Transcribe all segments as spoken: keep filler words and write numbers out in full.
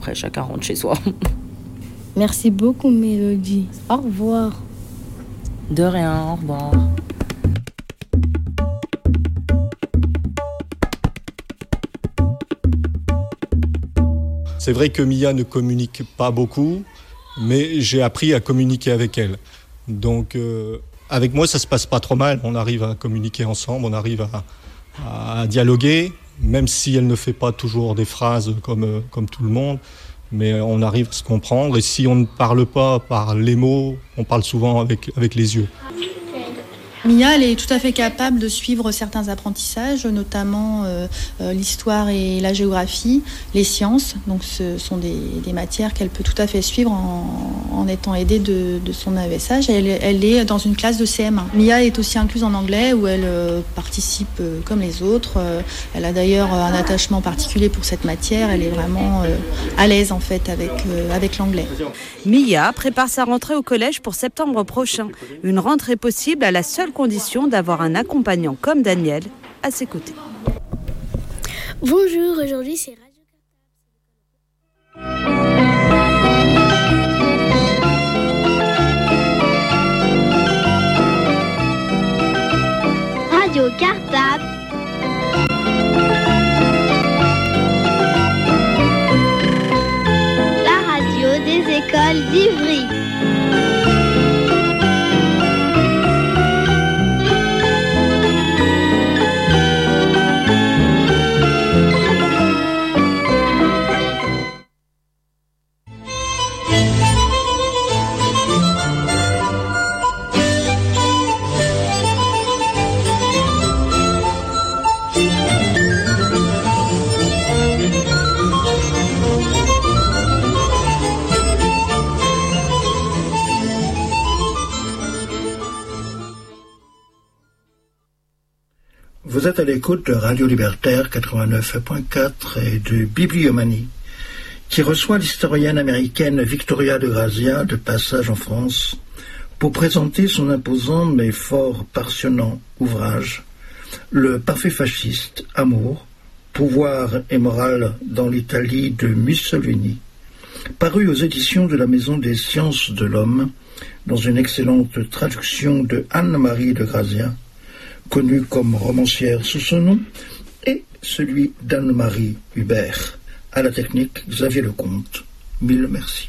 Après, chacun rentre chez soi. Merci beaucoup, Mélodie. Au revoir. De rien, au revoir. C'est vrai que Mia ne communique pas beaucoup, mais j'ai appris à communiquer avec elle. Donc, euh, avec moi, ça se passe pas trop mal. On arrive à communiquer ensemble, on arrive à, à dialoguer, même si elle ne fait pas toujours des phrases comme, euh, comme tout le monde. Mais on arrive à se comprendre. Et si on ne parle pas par les mots, on parle souvent avec, avec les yeux. Mia, elle est tout à fait capable de suivre certains apprentissages, notamment euh, euh, l'histoire et la géographie, les sciences. Donc ce sont des, des matières qu'elle peut tout à fait suivre en, en étant aidée de, de son A E S H. Elle, elle est dans une classe de C M un. Mia est aussi incluse en anglais où elle euh, participe euh, comme les autres. Euh, elle a d'ailleurs un attachement particulier pour cette matière. Elle est vraiment euh, à l'aise en fait avec, euh, avec l'anglais. Mia prépare sa rentrée au collège pour septembre prochain. Une rentrée possible à la seule condition d'avoir un accompagnant comme Daniel à ses côtés. Bonjour, aujourd'hui c'est Radio Cartable. La radio des écoles d'Ivry. Vous êtes à l'écoute de Radio Libertaire quatre-vingt-neuf point quatre et de Bibliomanie, qui reçoit l'historienne américaine Victoria de Grazia, de passage en France, pour présenter son imposant mais fort passionnant ouvrage, Le parfait fasciste, amour, pouvoir et morale dans l'Italie de Mussolini, paru aux éditions de la Maison des Sciences de l'Homme, dans une excellente traduction de Anne-Marie de Grazia, connue comme romancière sous son nom, et celui d'Anne-Marie Hubert. À la technique, Xavier Lecomte. Mille merci.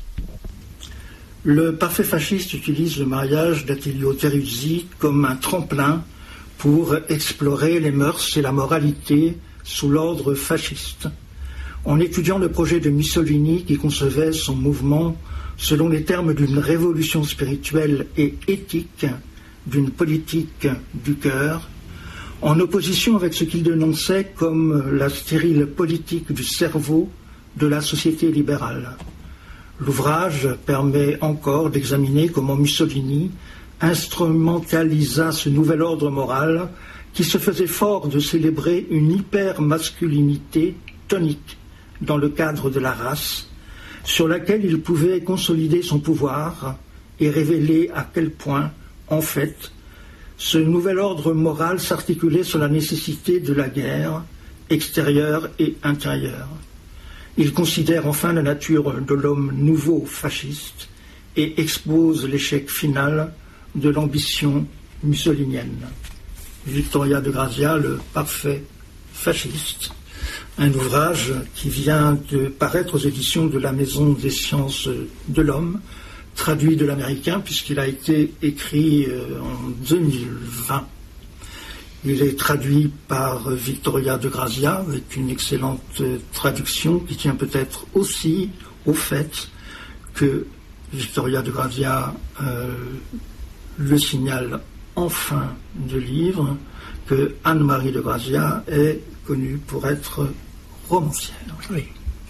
Le parfait fasciste utilise le mariage d'Attilio Teruzzi comme un tremplin pour explorer les mœurs et la moralité sous l'ordre fasciste. En étudiant le projet de Mussolini qui concevait son mouvement selon les termes d'une révolution spirituelle et éthique, d'une politique du cœur, en opposition avec ce qu'il dénonçait comme la stérile politique du cerveau de la société libérale. L'ouvrage permet encore d'examiner comment Mussolini instrumentalisa ce nouvel ordre moral qui se faisait fort de célébrer une hyper-masculinité tonique dans le cadre de la race, sur laquelle il pouvait consolider son pouvoir et révéler à quel point, en fait, ce nouvel ordre moral s'articulait sur la nécessité de la guerre, extérieure et intérieure. Il considère enfin la nature de l'homme nouveau fasciste et expose l'échec final de l'ambition mussolinienne. Victoria de Grazia, Le parfait fasciste, un ouvrage qui vient de paraître aux éditions de la Maison des Sciences de l'Homme, traduit de l'américain puisqu'il a été écrit en deux mille vingt. Il est traduit par Victoria de Grazia avec une excellente traduction qui tient peut-être aussi au fait que Victoria de Grazia euh, le signale en fin de livre que Anne-Marie de Grazia est connue pour être romancière. Oui.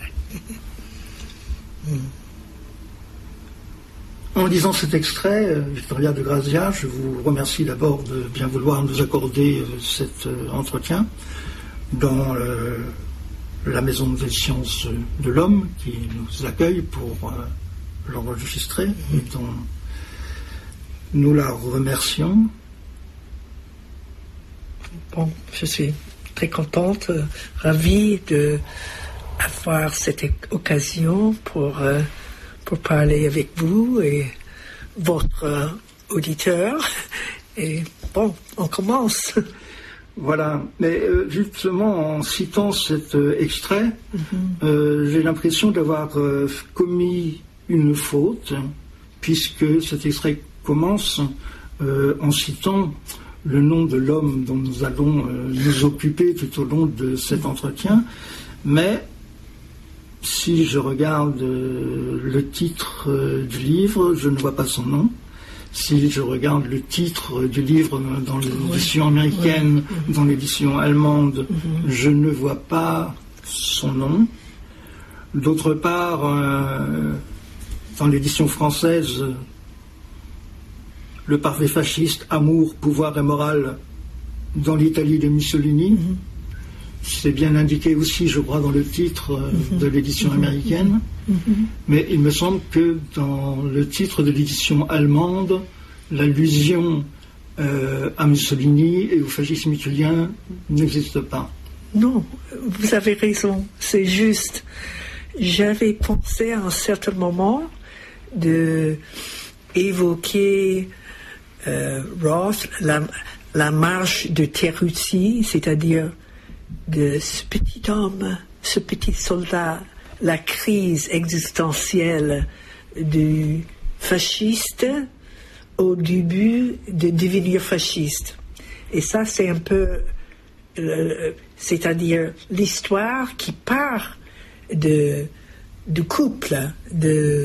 mm. En lisant cet extrait, Victoria de Grazia, je vous remercie d'abord de bien vouloir nous accorder cet entretien dans le, la Maison des Sciences de l'Homme qui nous accueille pour l'enregistrer et dont nous la remercions. Bon, je suis très contente, ravie de avoir cette occasion pour, euh, pour parler avec vous et votre euh, auditeur. Et bon, on commence. Voilà, mais euh, justement, en citant cet euh, extrait, mm-hmm. euh, j'ai l'impression d'avoir euh, commis une faute, puisque cet extrait commence euh, en citant le nom de l'homme dont nous allons euh, nous occuper tout au long de cet entretien, mais si je regarde euh, le titre euh, du livre, je ne vois pas son nom. Si je regarde le titre du livre dans l'édition américaine, oui. dans l'édition allemande, mm-hmm. je ne vois pas son nom. D'autre part, euh, dans l'édition française, le parfait fasciste, amour, pouvoir et morale, dans l'Italie de Mussolini. Mm-hmm. C'est bien indiqué aussi, je crois, dans le titre mm-hmm. de l'édition mm-hmm. américaine. Mm-hmm. Mais il me semble que dans le titre de l'édition allemande, l'allusion euh, à Mussolini et au fascisme italien n'existe pas. Non, vous avez raison, c'est juste. J'avais pensé à un certain moment de évoquer euh, Roth, la, la marche de Teruzzi, c'est-à-dire de ce petit homme, ce petit soldat, la crise existentielle du fasciste au début de devenir fasciste. Et ça, c'est un peu, euh, c'est-à-dire l'histoire qui part de, du couple, de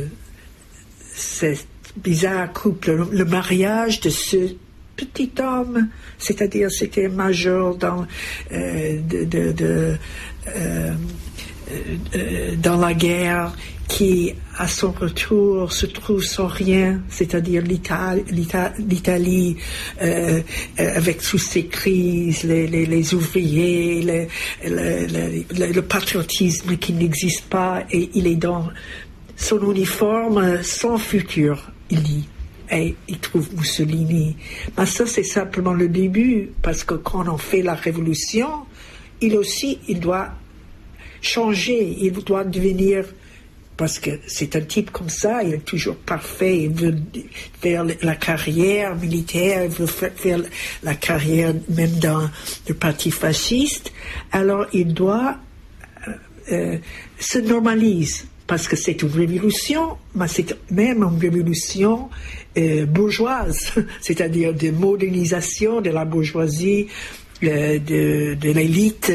ce bizarre couple, le, le mariage de ce petit homme, c'est-à-dire c'était un major dans, euh, de, de, de, euh, euh, dans la guerre, qui à son retour se trouve sans rien, c'est-à-dire l'Italie, l'Italie euh, avec toutes ces crises, les, les, les ouvriers, le, le, le, le patriotisme qui n'existe pas, et il est dans son uniforme sans futur, il dit. Et il trouve Mussolini. Mais ça, c'est simplement le début, parce que quand on fait la révolution, il aussi, il doit changer, il doit devenir, parce que c'est un type comme ça, il est toujours parfait, il veut faire la carrière militaire, il veut faire la carrière même dans le parti fasciste, alors il doit euh, se normaliser. Parce que c'est une révolution, mais c'est même une révolution euh, bourgeoise, c'est-à-dire de modernisation de la bourgeoisie, euh, de, de l'élite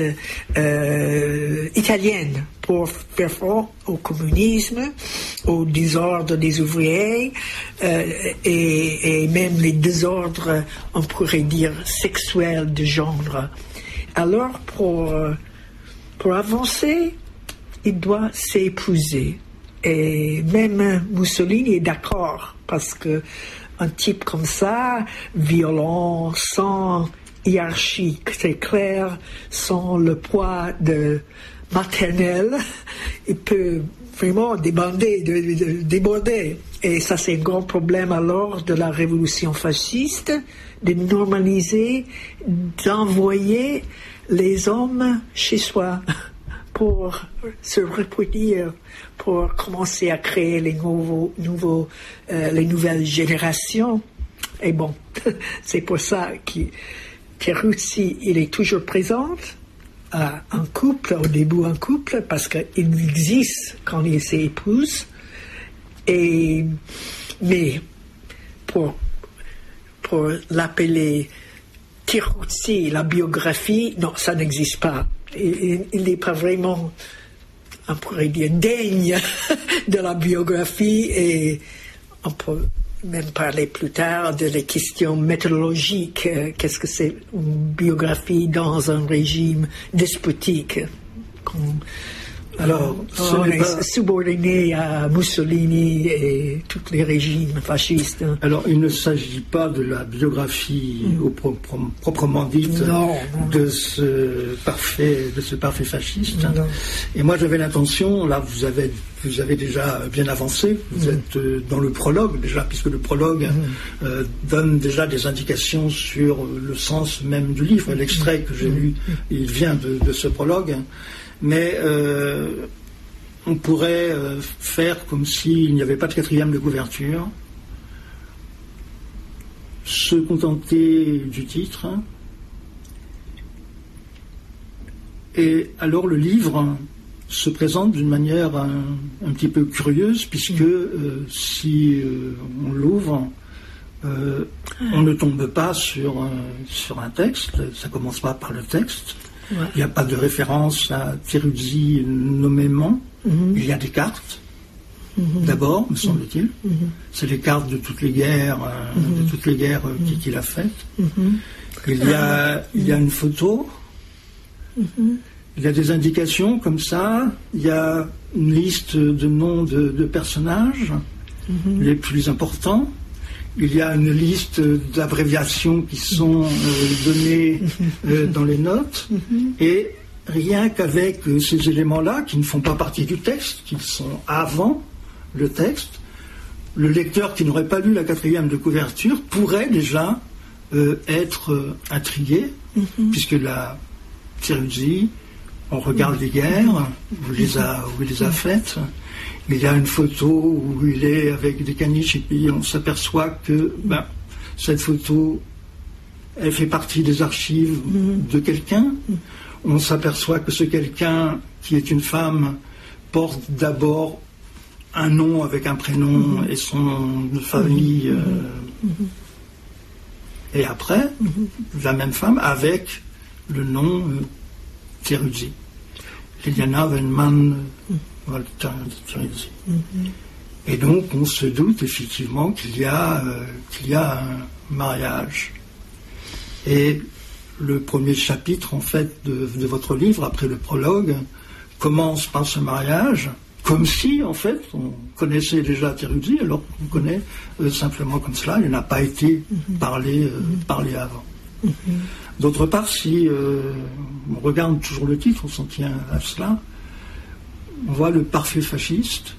euh, italienne, pour faire front au communisme, au désordre des ouvriers, euh, et, et même les désordres, on pourrait dire, sexuels de genre. Alors, pour, pour avancer, il doit s'épouser. Et même Mussolini est d'accord, parce que un type comme ça, violent, sans hiérarchie très claire, sans le poids de maternel, il peut vraiment déborder, de, de, déborder. Et ça, c'est un grand problème alors de la révolution fasciste, de normaliser, d'envoyer les hommes chez soi pour se reproduire, pour commencer à créer les nouveaux, nouveaux, euh, les nouvelles générations. Et bon, c'est pour ça que Teruzzi, il est toujours présent à un couple, au début un couple, parce qu'il existe quand il s'épouse. Et, mais pour, pour l'appeler Teruzzi, la biographie, non, ça n'existe pas. Il n'est pas vraiment, on pourrait dire, digne de la biographie, et on peut même parler plus tard de les questions méthodologiques. Qu'est-ce que c'est une biographie dans un régime despotique? Alors, on est pas... subordonné à Mussolini et tous les régimes fascistes. Alors, il ne s'agit pas de la biographie mm. au pro- pro- proprement dite non, non. de ce parfait, de ce parfait fasciste. Non. Et moi, j'avais l'intention, là, vous avez, vous avez déjà bien avancé, vous mm. êtes dans le prologue déjà, puisque le prologue mm. euh, donne déjà des indications sur le sens même du livre. L'extrait que j'ai lu, il vient de, de ce prologue. mais euh, on pourrait euh, faire comme s'il n'y avait pas de quatrième de couverture, se contenter du titre, et alors le livre se présente d'une manière un, un petit peu curieuse, puisque euh, si euh, on l'ouvre, euh, on ne tombe pas sur, euh, sur un texte, ça ne commence pas par le texte, ouais. Il n'y a pas de référence à Teruzzi nommément, mm-hmm. Il y a des cartes, mm-hmm. d'abord, me semble-t-il, mm-hmm. C'est les cartes de toutes les guerres, euh, mm-hmm. de toutes les guerres euh, mm-hmm. qu'il a faites. Mm-hmm. Il y a, mm-hmm. il y a une photo, mm-hmm. Il y a des indications comme ça, il y a une liste de noms de, de personnages, mm-hmm. les plus importants, il y a une liste d'abréviations qui sont euh, données euh, dans les notes, mm-hmm. et rien qu'avec euh, ces éléments-là, qui ne font pas partie du texte, qui sont avant le texte, le lecteur qui n'aurait pas lu la quatrième de couverture pourrait déjà euh, être euh, intrigué, mm-hmm. puisque la Teruzzi, on regarde les guerres, où il les a, où il les a faites. Il y a une photo où il est avec des caniches et puis on s'aperçoit que ben, cette photo, elle fait partie des archives de quelqu'un. On s'aperçoit que ce quelqu'un, qui est une femme, porte d'abord un nom avec un prénom et son nom de famille. Euh, et après, la même femme avec le nom euh, Teruzzi. Liliana Venman Walter Teruzzi. Mm-hmm. Et donc on se doute effectivement qu'il y a, euh, qu'il y a un mariage. Et le premier chapitre en fait de, de votre livre, après le prologue, commence par ce mariage, comme si en fait on connaissait déjà Teruzzi, alors qu'on connaît euh, simplement comme cela, il n'a pas été mm-hmm. parlé, euh, mm-hmm. parlé avant. Mm-hmm. D'autre part, si euh, on regarde toujours le titre, on s'en tient à cela, on voit le parfait fasciste.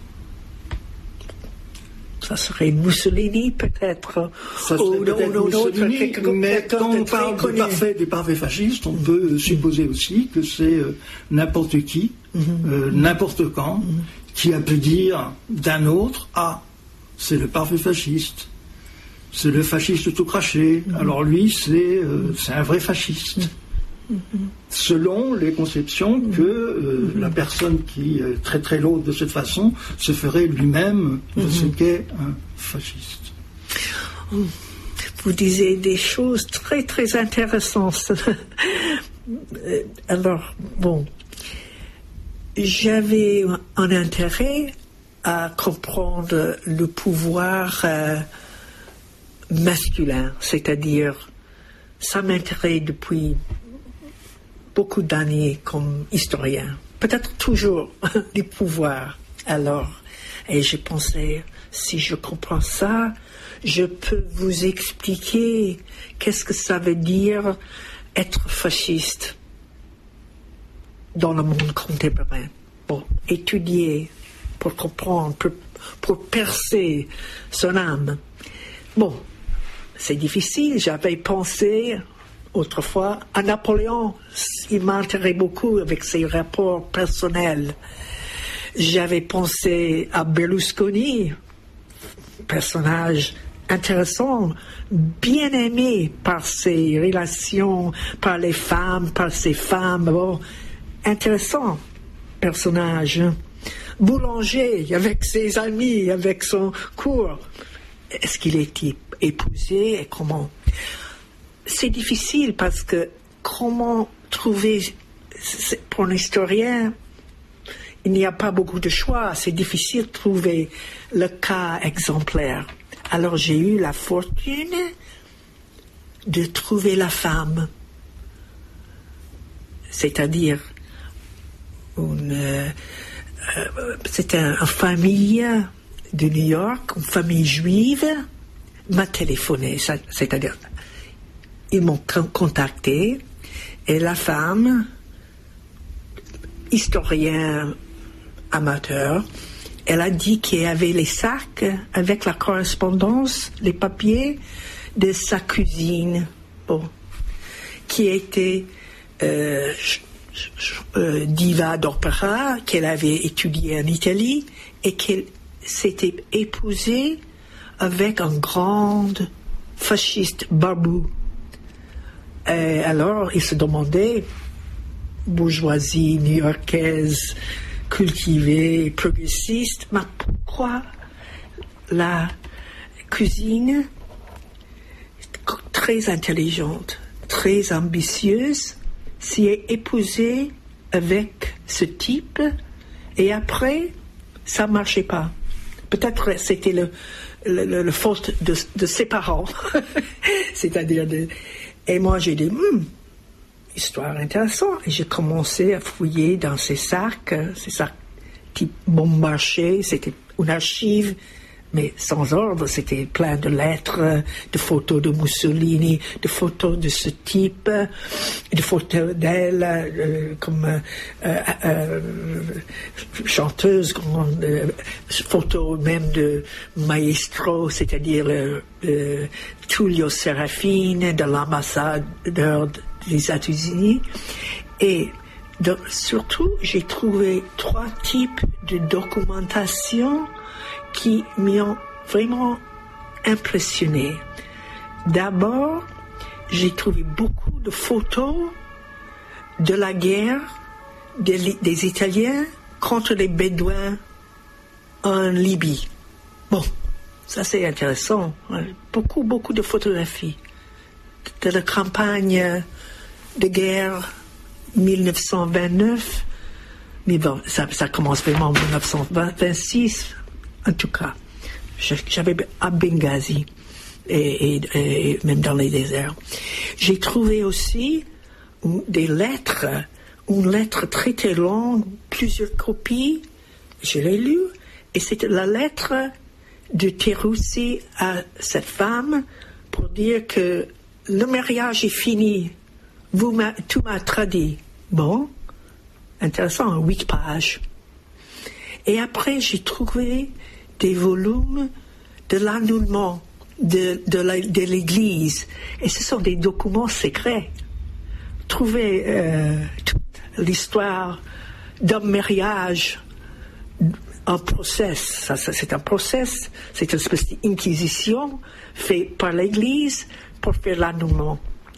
Ça serait Mussolini peut-être. Ça serait oh, peut-être non, Mussolini, non, mais quand on parle du parfait, du parfait fasciste, on peut supposer aussi que c'est euh, n'importe qui, mm-hmm. euh, n'importe quand, mm-hmm. qui a pu dire d'un autre, ah, c'est le parfait fasciste. C'est le fasciste tout craché. Mmh. Alors lui, c'est, euh, c'est un vrai fasciste. Mmh. Selon les conceptions mmh. que euh, mmh. la personne qui euh, traiterait l'autre de cette façon se ferait lui-même de mmh. ce qu'est un fasciste. Vous disiez des choses très très intéressantes. Alors, bon, j'avais un intérêt à comprendre le pouvoir euh, masculin, c'est-à-dire, ça m'intéresse depuis beaucoup d'années comme historien, peut-être toujours du pouvoir. Alors, et j'ai pensé, si je comprends ça, je peux vous expliquer qu'est-ce que ça veut dire être fasciste dans le monde contemporain. Bon, étudier pour comprendre, pour, pour percer son âme. Bon, c'est difficile. J'avais pensé autrefois à Napoléon. Il m'intéressait beaucoup avec ses rapports personnels. J'avais pensé à Berlusconi, personnage intéressant, bien aimé par ses relations, par les femmes, par ses femmes. Bon, intéressant personnage. Boulanger, avec ses amis, avec son cours. Est-ce qu'il est épousé et comment? C'est difficile parce que comment trouver, pour un historien, il n'y a pas beaucoup de choix, c'est difficile de trouver le cas exemplaire. Alors j'ai eu la fortune de trouver la femme, c'est-à-dire une, euh, c'était une un famille de New York, une famille juive, m'a téléphoné, c'est-à-dire, ils m'ont contacté, et la femme, historien amateur, elle a dit qu'il y avait les sacs avec la correspondance, les papiers de sa cousine, bon, qui était, euh, euh, diva d'opéra qu'elle avait étudié en Italie et qu'elle s'était épousée avec un grand fasciste barbu. Et alors, il se demandait, bourgeoisie new-yorkaise, cultivée, progressiste, mais pourquoi la cousine, très intelligente, très ambitieuse, s'y est épousée avec ce type et après, ça ne marchait pas. Peut-être c'était le, le, le, le faute de, de ses parents. C'est-à-dire de... Et moi, j'ai dit, hm, histoire intéressante. Et j'ai commencé à fouiller dans ces sacs, ces sacs type bon marché, c'était une archive, mais sans ordre, c'était plein de lettres, de photos de Mussolini, de photos de ce type, de photos d'elle euh, comme euh, euh, chanteuse, grande, euh, photos même de maestro, c'est-à-dire le, le Tullio Serafine de l'ambassadeur des États-Unis. Et de, surtout, j'ai trouvé trois types de documentation qui m'ont vraiment impressionné. D'abord, j'ai trouvé beaucoup de photos de la guerre des, des Italiens contre les Bédouins en Libye. Bon, ça c'est intéressant. Beaucoup, beaucoup de photographies de la campagne de guerre mille neuf cent vingt-neuf. Mais bon, ça, ça commence vraiment en mille neuf cent vingt-six. En tout cas, j'avais à Benghazi et, et, et même dans les déserts. J'ai trouvé aussi des lettres, une lettre très très longue, plusieurs copies. Je l'ai lue et c'était la lettre de Terussi à cette femme pour dire que le mariage est fini. Vous m'a, tout m'a traduit. Bon, intéressant, huit pages. Et après, j'ai trouvé des volumes de l'annullement de, de, la, de l'Église. Et ce sont des documents secrets. Trouver euh, toute l'histoire d'un mariage en procès. Ça, ça, c'est un procès, c'est une espèce d'inquisition fait par l'Église pour faire l'annullement.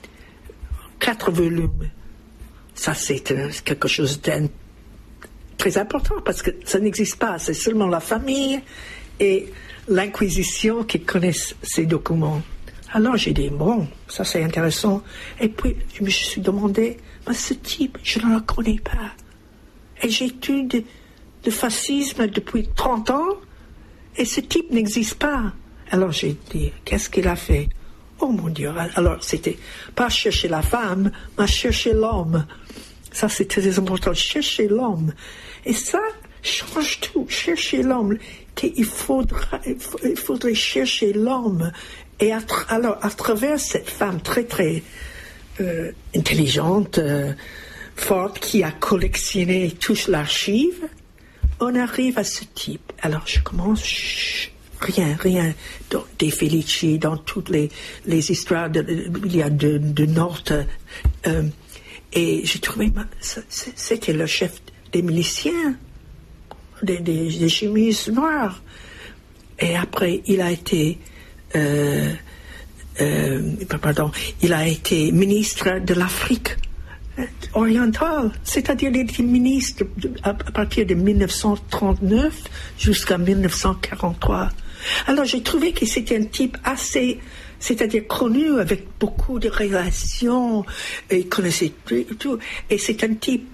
Quatre volumes. Ça, c'est euh, quelque chose d'un très important parce que ça n'existe pas. C'est seulement la famille et l'Inquisition qui connaissent ces documents. Alors j'ai dit, bon, ça c'est intéressant. Et puis je me suis demandé, mais ce type, je ne le connais pas. Et j'étudie le fascisme depuis trente ans et ce type n'existe pas. Alors j'ai dit, qu'est-ce qu'il a fait? Oh mon Dieu. Alors c'était pas chercher la femme, mais chercher l'homme. Ça, c'est très important. Chercher l'homme. Et ça change tout. Chercher l'homme. Il faudra, il faudrait chercher l'homme. Et à tra- alors, à travers cette femme très, très euh, intelligente, euh, forte, qui a collectionné toute l'archive, on arrive à ce type. Alors, je commence... Chut, rien, rien. Dans des Felici, dans toutes les, les histoires, de, de, il y a de, de Nord... Euh, Et j'ai trouvé, c'était le chef des miliciens, des, des, des chemises noires. Et après, il a été, euh, euh, pardon, il a été ministre de l'Afrique orientale, c'est-à-dire il était ministre à partir de mille neuf cent trente-neuf jusqu'à mille neuf cent quarante-trois. Alors j'ai trouvé que c'était un type assez... c'est-à-dire connu avec beaucoup de relations, et il connaissait tout, tout. Et c'est un type,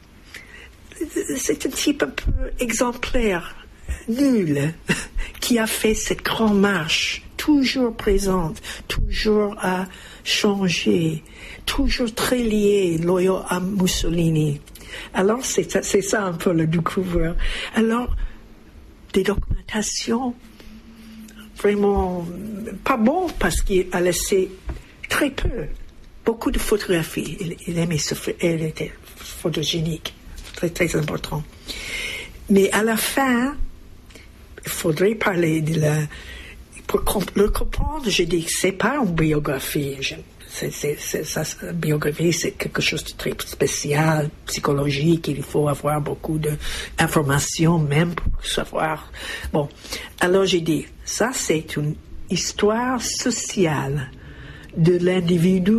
c'est un type un peu exemplaire, nul, qui a fait cette grande marche, toujours présente, toujours à changer, toujours très lié, loyal à Mussolini. Alors c'est ça, c'est ça un peu le découvreur. Alors, des documentations vraiment pas bon parce qu'il a laissé très peu, beaucoup de photographies. Il, il aimait se faire, elle était photogénique, très très important. Mais à la fin, il faudrait parler de la, pour comp- le comprendre. J'ai dit que c'est pas une biographie, je, c'est, c'est, c'est, sa biographie, c'est quelque chose de très spécial, psychologique. Il faut avoir beaucoup d'informations même pour savoir. Bon, alors j'ai dit, ça c'est une histoire sociale de l'individu.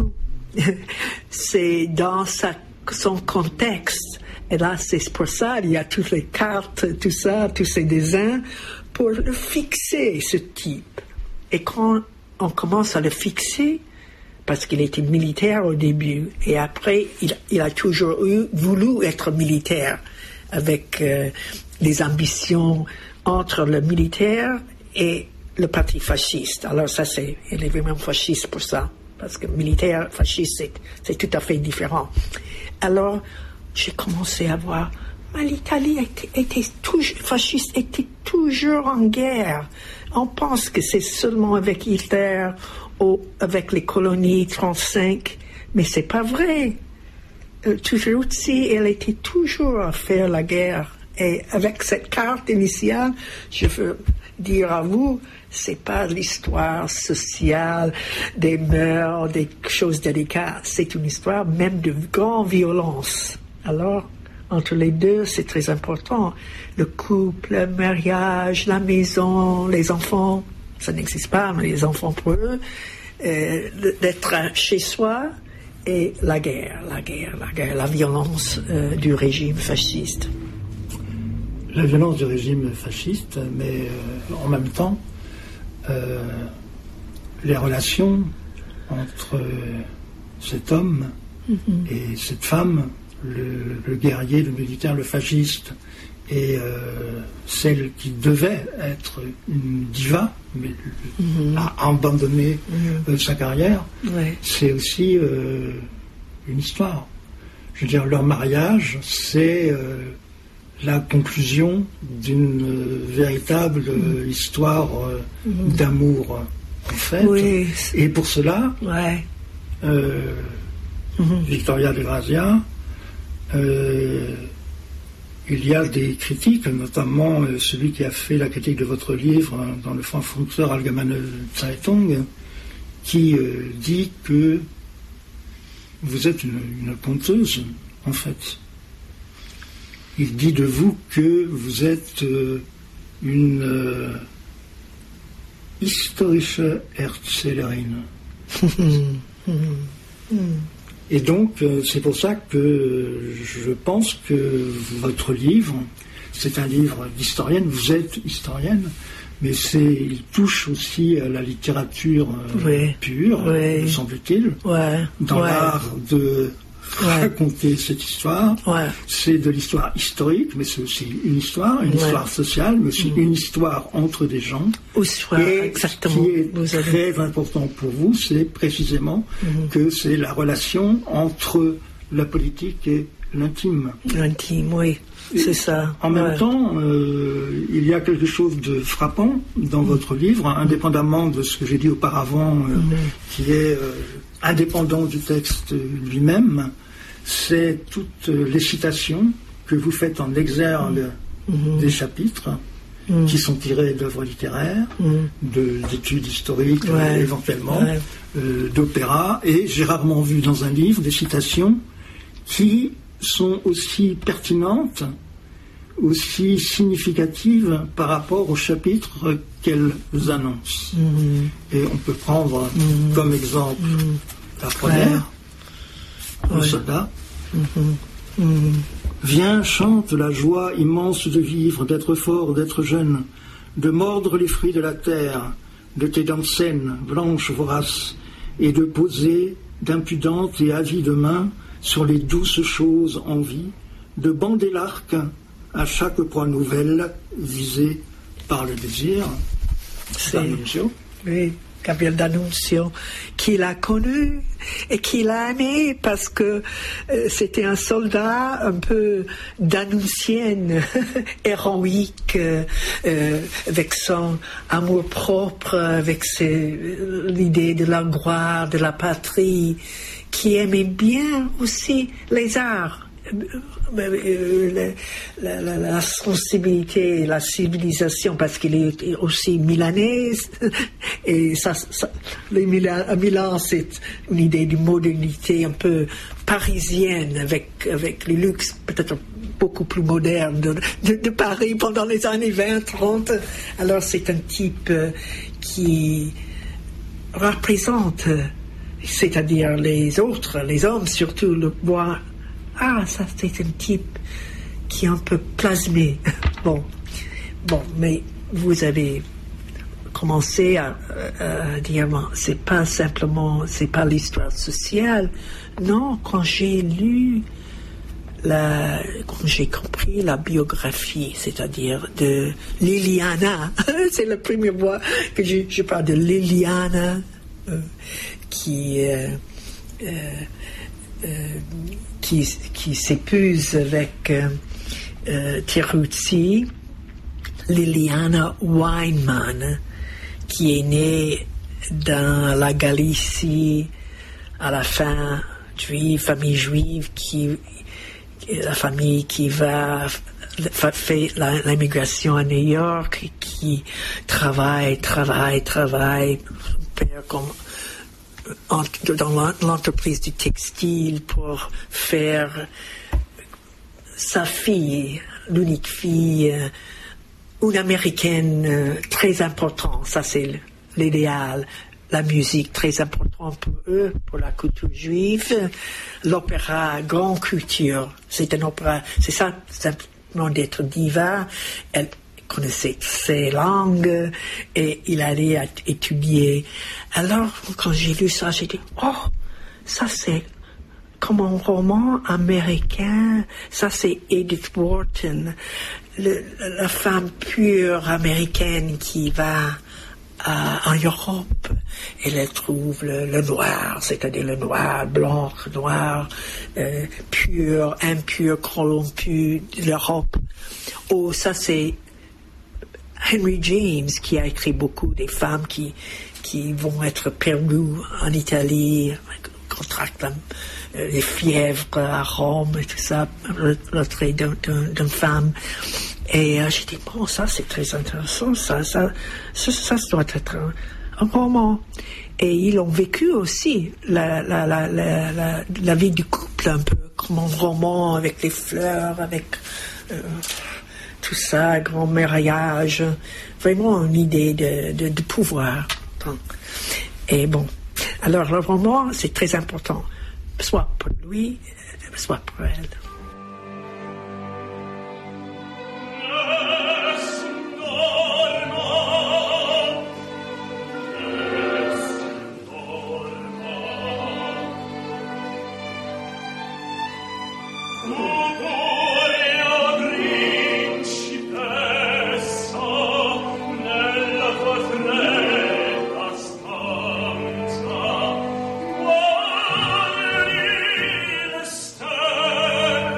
C'est dans sa, son contexte. Et là, c'est pour ça, il y a toutes les cartes, tout ça, tous ces dessins, pour le fixer, ce type. Et quand on commence à le fixer, parce qu'il était militaire au début, et après, il, il a toujours eu, voulu être militaire, avec euh, des ambitions entre le militaire et le parti fasciste. Alors ça, c'est, il est vraiment fasciste pour ça, parce que militaire, fasciste, c'est, c'est tout à fait différent. Alors, j'ai commencé à voir, mais l'Italie était, était toujours, fasciste était toujours en guerre. On pense que c'est seulement avec Hitler ou avec les colonies trente-cinq, mais c'est pas vrai. Euh, toujours aussi, elle était toujours à faire la guerre. Et avec cette carte initiale, je veux dire à vous, c'est pas l'histoire sociale, des mœurs, des choses délicates. C'est une histoire même de grande violence. Alors, entre les deux, c'est très important. Le couple, le mariage, la maison, les enfants, ça n'existe pas, mais les enfants pour eux, euh, d'être chez soi, et la guerre, la guerre, la guerre, la violence euh, du régime fasciste. La violence du régime fasciste, mais euh, en même temps, euh, les relations entre cet homme mm-hmm. et cette femme, Le, le guerrier, le militaire, le fasciste, et euh, celle qui devait être une diva, mais mmh. a abandonné mmh. euh, sa carrière, ouais. c'est aussi euh, une histoire. Je veux dire, leur mariage, c'est euh, la conclusion d'une euh, véritable euh, histoire euh, mmh. d'amour, en fait. Oui. Et pour cela, ouais. euh, mmh. Victoria de Grazia, Euh, il y a des critiques, notamment euh, celui qui a fait la critique de votre livre hein, dans le Frankfurter Allgemeine Zeitung, qui euh, dit que vous êtes une, une conteuse, en fait. Il dit de vous que vous êtes euh, une euh, historische Erzählerin. Et donc, c'est pour ça que je pense que votre livre, c'est un livre d'historienne, vous êtes historienne, mais c'est, il touche aussi à la littérature oui. pure, oui. me semble-t-il, ouais. dans ouais. l'art de ouais. raconter cette histoire. Ouais. C'est de l'histoire historique, mais c'est aussi une histoire, une ouais. histoire sociale, mais aussi mmh. une histoire entre des gens. Histoire, et exactement. Ce qui est vous très avez... important pour vous, c'est précisément mmh. que c'est la relation entre la politique et l'intime. L'intime, oui. C'est ça. En même ouais. temps, euh, il y a quelque chose de frappant dans mmh. votre livre, indépendamment de ce que j'ai dit auparavant, euh, mmh. qui est euh, indépendant du texte lui-même, c'est toutes les citations que vous faites en exergue mmh. des chapitres mmh. qui sont tirés d'œuvres littéraires, mmh. de, d'études historiques ouais. euh, éventuellement, ouais. euh, d'opéra, et j'ai rarement vu dans un livre des citations qui sont aussi pertinentes, aussi significatives par rapport au chapitre qu'elles annoncent. Mmh. Et on peut prendre mmh. comme exemple mmh. la première, ouais. le soldat. Mmh. Mmh. Viens, chante la joie immense de vivre, d'être fort, d'être jeune, de mordre les fruits de la terre, de tes dents saines, blanches, voraces, et de poser d'impudentes et avides mains sur les douces choses en vie, de bander l'arc à chaque proie nouvelle visée par le désir. C'est D'Annunzio. Oui, Gabriel D'Annunzio, qu'il a connu et qu'il a aimé parce que euh, c'était un soldat un peu d'annoncienne, héroïque, euh, euh, avec son amour propre, avec ses, l'idée de la gloire, de la patrie, qui aimait bien aussi les arts. euh, la, la, la sensibilité, la civilisation, parce qu'il est aussi milanais, et ça, ça, les Milan, à Milan, c'est une idée de modernité un peu parisienne, avec, avec le luxe peut-être beaucoup plus moderne de, de, de Paris pendant les années vingt, trente. Alors c'est un type euh, qui représente, c'est-à-dire les autres, les hommes surtout, le voient. Ah, ça c'est un type qui est un peu plasmé. Bon, bon, mais vous avez commencé à, à, à dire, bon, c'est pas simplement, c'est pas l'histoire sociale. Non, quand j'ai lu, la, quand j'ai compris la biographie, c'est-à-dire de Liliana, c'est la première fois que je, je parle de Liliana, euh, qui euh, euh, euh, qui, qui s'épouse avec euh, euh, Teruzzi, Liliana Weinmann, qui est née dans la Galicie à la fin, juive, famille juive, qui, la famille qui va faire l'immigration à New York, qui travaille, travaille, travaille, père comme dans l'entreprise du textile pour faire sa fille, l'unique fille, une américaine très importante. Ça, c'est l'idéal. La musique, très importante pour eux, pour la culture juive. L'opéra, grande culture. C'est un opéra, c'est ça, simplement d'être diva. Elle connaissait ses langues et il allait étudier. Alors, quand j'ai lu ça, j'ai dit, oh, ça c'est comme un roman américain. Ça c'est Edith Wharton, le, la femme pure américaine qui va à, en Europe. Et elle trouve le, le noir, c'est-à-dire le noir, blanc, noir, euh, pur, impur, corrompu de l'Europe. Oh, ça c'est Henry James qui a écrit beaucoup des femmes qui, qui vont être perdues en Italie, contractent euh, les fièvres à Rome et tout ça, le, le trait d'une d'un, femme. Et euh, j'ai dit, bon, ça c'est très intéressant, ça, ça, ça, ça, ça doit être un, un roman. Et ils ont vécu aussi la, la, la, la, la, la vie du couple, un peu comme un roman avec les fleurs, avec euh, tout ça, grand mariage, vraiment une idée de, de, de pouvoir. Et bon, alors le roman, c'est très important, soit pour lui, soit pour elle. Stella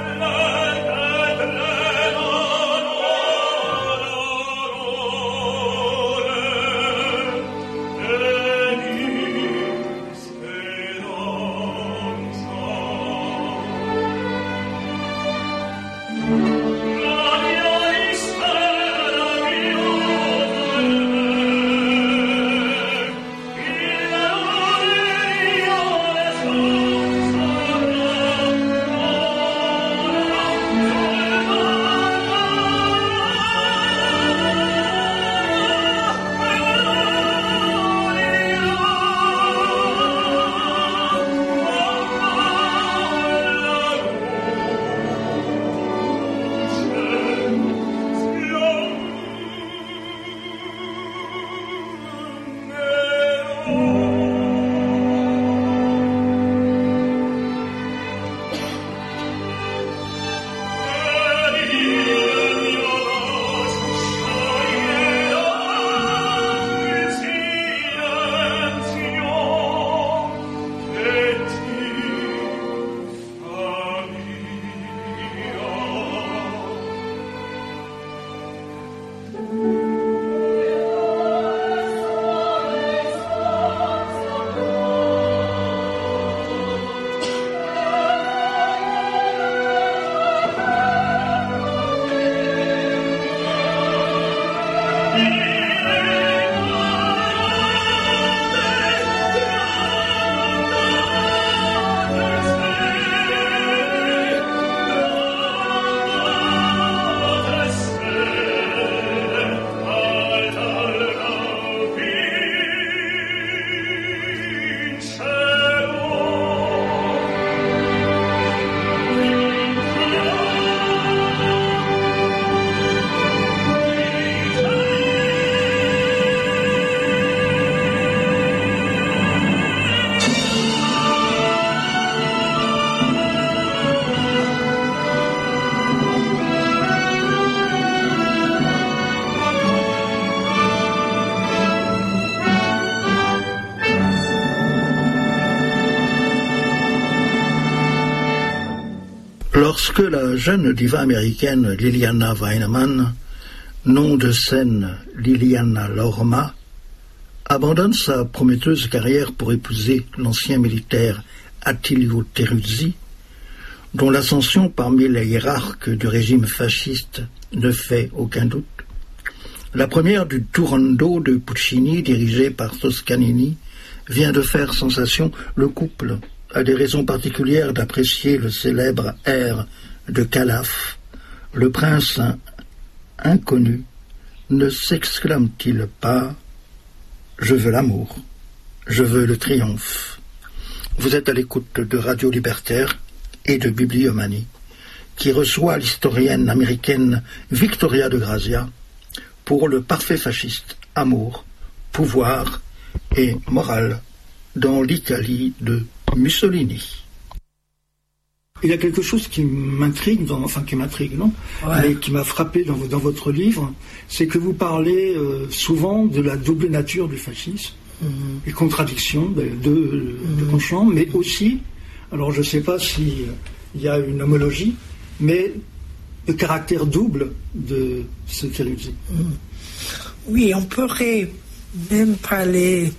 Lorsque la jeune diva américaine Liliana Weineman, nom de scène Liliana Lorma, abandonne sa prometteuse carrière pour épouser l'ancien militaire Attilio Teruzzi, dont l'ascension parmi les hiérarques du régime fasciste ne fait aucun doute, la première du Turandot de Puccini, dirigé par Toscanini, vient de faire sensation. Le couple a des raisons particulières d'apprécier le célèbre air de Calaf. Le prince inconnu ne s'exclame-t-il pas « Je veux l'amour, je veux le triomphe ». Vous êtes à l'écoute de Radio Libertaire et de Bibliomanie, qui reçoit l'historienne américaine Victoria de Grazia pour le parfait fasciste, amour, pouvoir et morale dans l'Italie de Mussolini. Il y a quelque chose qui m'intrigue, dans, enfin qui m'intrigue, non ouais. Mais qui m'a frappé dans, dans votre livre, c'est que vous parlez euh, souvent de la double nature du fascisme, mm-hmm. les contradictions de, de, mm-hmm. de Conchamp, mais aussi, alors je ne sais pas s'il euh, y a une homologie, mais le caractère double de ce Teruzzi. Mm. Oui, on pourrait même parler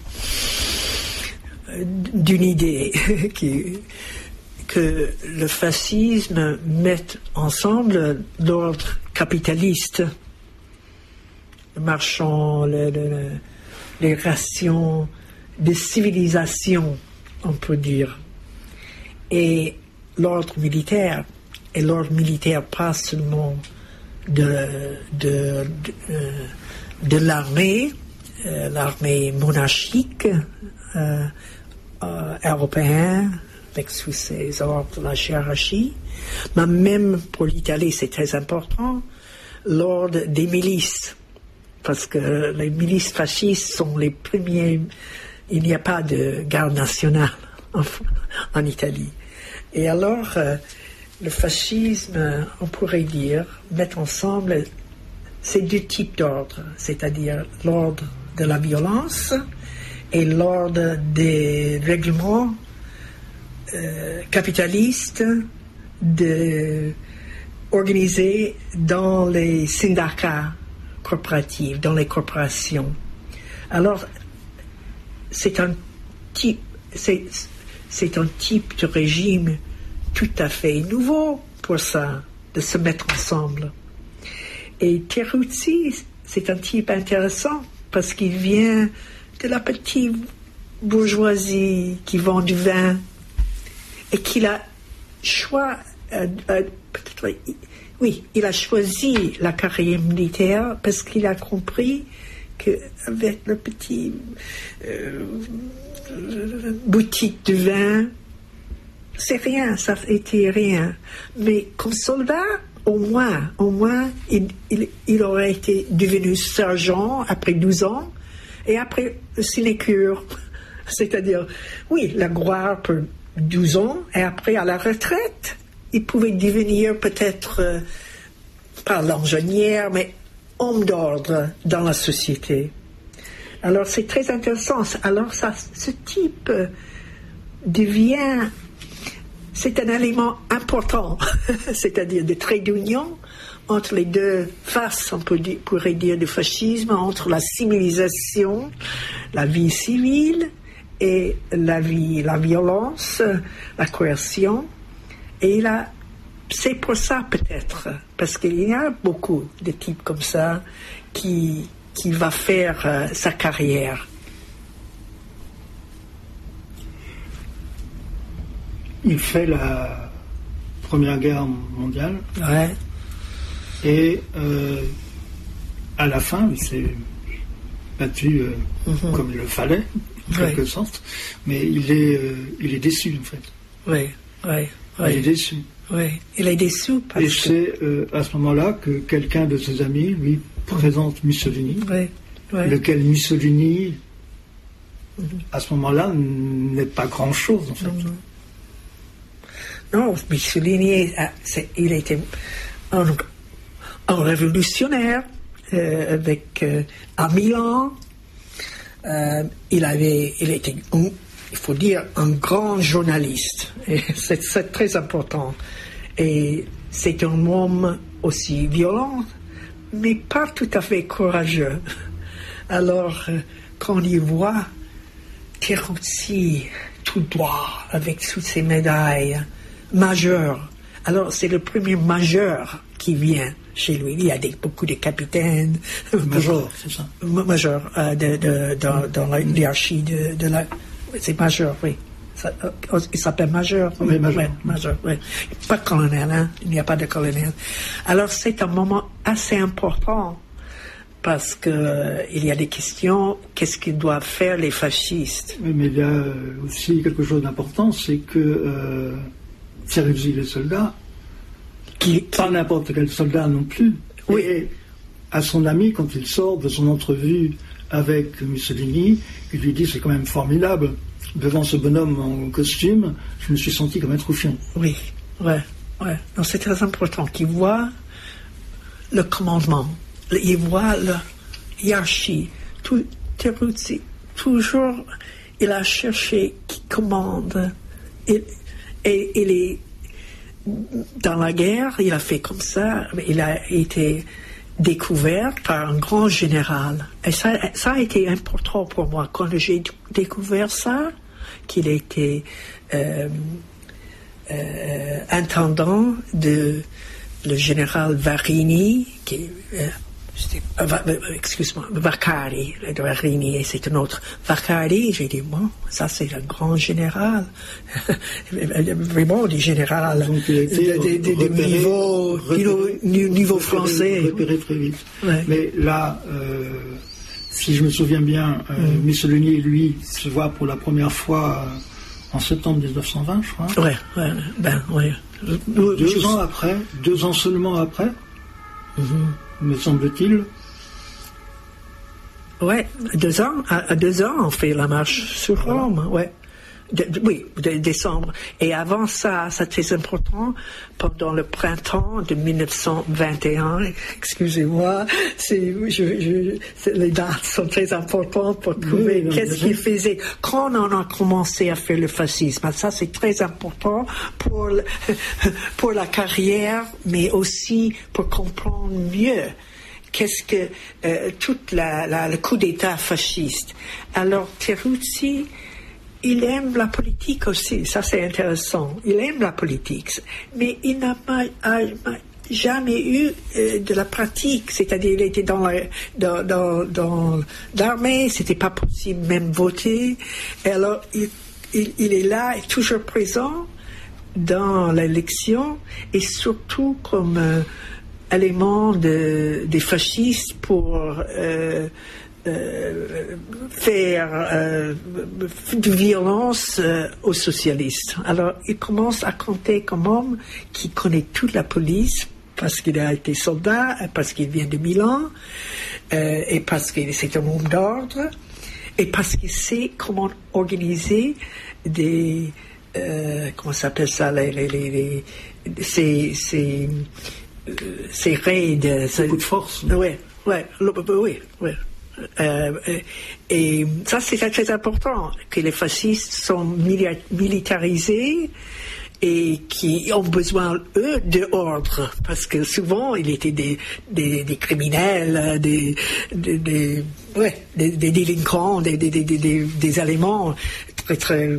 d'une idée qui, que le fascisme mette ensemble l'ordre capitaliste, le marchand, le, le, les rations de civilisation, on peut dire, et l'ordre militaire. Et l'ordre militaire, pas seulement de, de, de, de l'armée, euh, l'armée monarchique euh, euh, européenne, avec sous ses ordres la hiérarchie, mais même pour l'Italie, c'est très important, l'ordre des milices, parce que les milices fascistes sont les premiers, il n'y a pas de garde nationale en, en Italie. Et alors, euh, le fascisme, on pourrait dire, met ensemble ces deux types d'ordre, c'est-à-dire l'ordre de la violence et l'ordre des règlements euh, capitalistes de, organisés dans les syndicats corporatifs, dans les corporations. Alors, c'est un type, c'est, c'est un type de régime tout à fait nouveau pour ça, de se mettre ensemble. Et Teruzzi, c'est un type intéressant parce qu'il vient de la petite bourgeoisie qui vend du vin et qu'il a choisi, euh, euh, peut-être, oui, il a choisi la carrière militaire parce qu'il a compris qu'avec le petit euh, boutique de vin, c'est rien, ça a été rien. Mais comme soldat, au moins, au moins, il, il, il aurait été devenu sergent après douze ans, et après sinécure. C'est-à-dire, oui, la gloire pour douze ans, et après à la retraite, il pouvait devenir peut-être, euh, pas l'ingénieur, mais homme d'ordre dans la société. Alors c'est très intéressant. Alors ça, ce type devient... C'est un élément important, c'est-à-dire des traits d'union entre les deux faces, on peut dire, pourrait dire, du fascisme, entre la civilisation, la vie civile et la vie, la violence, la coercion. Et là, c'est pour ça peut-être, parce qu'il y a beaucoup de types comme ça qui, qui va faire euh, sa carrière. Il fait la Première Guerre mondiale. Ouais. Et euh, à la fin, il s'est battu euh, mm-hmm. comme il le fallait, en ouais. quelque sorte. Mais il est, euh, il est déçu, en fait. Oui, oui. Il est déçu. Oui, il est déçu parce Et que... c'est euh, à ce moment-là que quelqu'un de ses amis lui présente Mussolini, oui, oui. lequel Mussolini, mm-hmm. à ce moment-là, n'est pas grand-chose, en fait. Mm-hmm. Non, Mussolini, il était un, un révolutionnaire euh, avec euh, à Milan. Euh, il avait, il était, un, il faut dire, un grand journaliste. Et c'est, c'est très important. Et c'est un homme aussi violent, mais pas tout à fait courageux. Alors, quand il voit Teruzzi tout droit, avec toutes ses médailles, majeur, alors c'est le premier majeur qui vient chez lui. Il y a des, beaucoup de capitaines. Major, c'est ça. Majeur, euh, de, de, dans, dans la hiérarchie de, de la... C'est majeur, oui. Ça, euh, il s'appelle majeur. Oui, majeur. Ouais, majeur, oui. Pas colonel, hein. Il n'y a pas de colonel. Alors c'est un moment assez important parce que euh, il y a des questions, qu'est-ce qu'ils doivent faire les fascistes? Oui, mais il y a aussi quelque chose d'important, c'est que euh, Teruzzi, le soldat, qui, qui... pas n'importe quel soldat non plus, oui. Et à son ami, quand il sort de son entrevue avec Mussolini, il lui dit, c'est quand même formidable, devant ce bonhomme en costume, je me suis senti comme un troufion. Oui, ouais, ouais. Donc c'est très important qu'il voit le commandement, il voit la hiérarchie. Tout, Teruzzi, toujours, il a cherché qui commande. Et, et il est dans la guerre, il a fait comme ça, il a été découvert par un grand général. Et ça, ça a été important pour moi. Quand j'ai découvert ça, qu'il était euh, euh, intendant de le général Varini, qui euh, euh, excuse-moi, Vaccari, de Varini, et c'est un autre. Vaccari, j'ai dit, bon, ça c'est un grand général. Vraiment, des généraux de niveau, repéré, niveau, niveau français. Repéré très vite. Ouais. Mais là, euh, si je me souviens bien, euh, mm. Mussolini et lui se voient pour la première fois euh, en septembre dix-neuf cent vingt, je crois. Ouais, ouais, ben, ouais. Deux Juste... ans après, deux ans seulement après, mm-hmm. me semble-t-il. Ouais, deux ans, à, à deux ans, on fait la marche sur Rome, ouais. De, de, oui, de décembre. Et avant ça, c'est très important, pendant le printemps de mille neuf cent vingt et un, excusez-moi, c'est, je, je, c'est, les dates sont très importantes pour trouver oui, qu'est-ce qu'il faisait. Quand on a commencé à faire le fascisme, ça c'est très important pour, le, pour la carrière, mais aussi pour comprendre mieux qu'est-ce que euh, tout la, la, le coup d'État fasciste. Alors Teruzzi, il aime la politique aussi, ça c'est intéressant. Il aime la politique, mais il n'a pas, jamais eu euh, de la pratique. C'est-à-dire, il était dans, la, dans, dans, dans l'armée, c'était pas possible même voter. Et alors, il, il, il est là, est toujours présent dans l'élection, et surtout comme euh, élément de, des fascistes pour euh, Euh, faire euh, de violence euh, aux socialistes. Alors, il commence à compter comme homme qui connaît toute la police, parce qu'il a été soldat, parce qu'il vient de Milan, euh, et parce que c'est un homme d'ordre, et parce qu'il sait comment organiser des... Euh, comment ça s'appelle ça, les, les, les, les, ces, ces, euh, ces raids... Ces coups de force. Oui, oui, oui, oui. Euh, et ça c'est très important, que les fascistes sont militarisés et qui ont besoin eux d'ordre, parce que souvent ils étaient des, des, des criminels, des, des, des, ouais, des, des délinquants, des, des, des, des, des éléments très très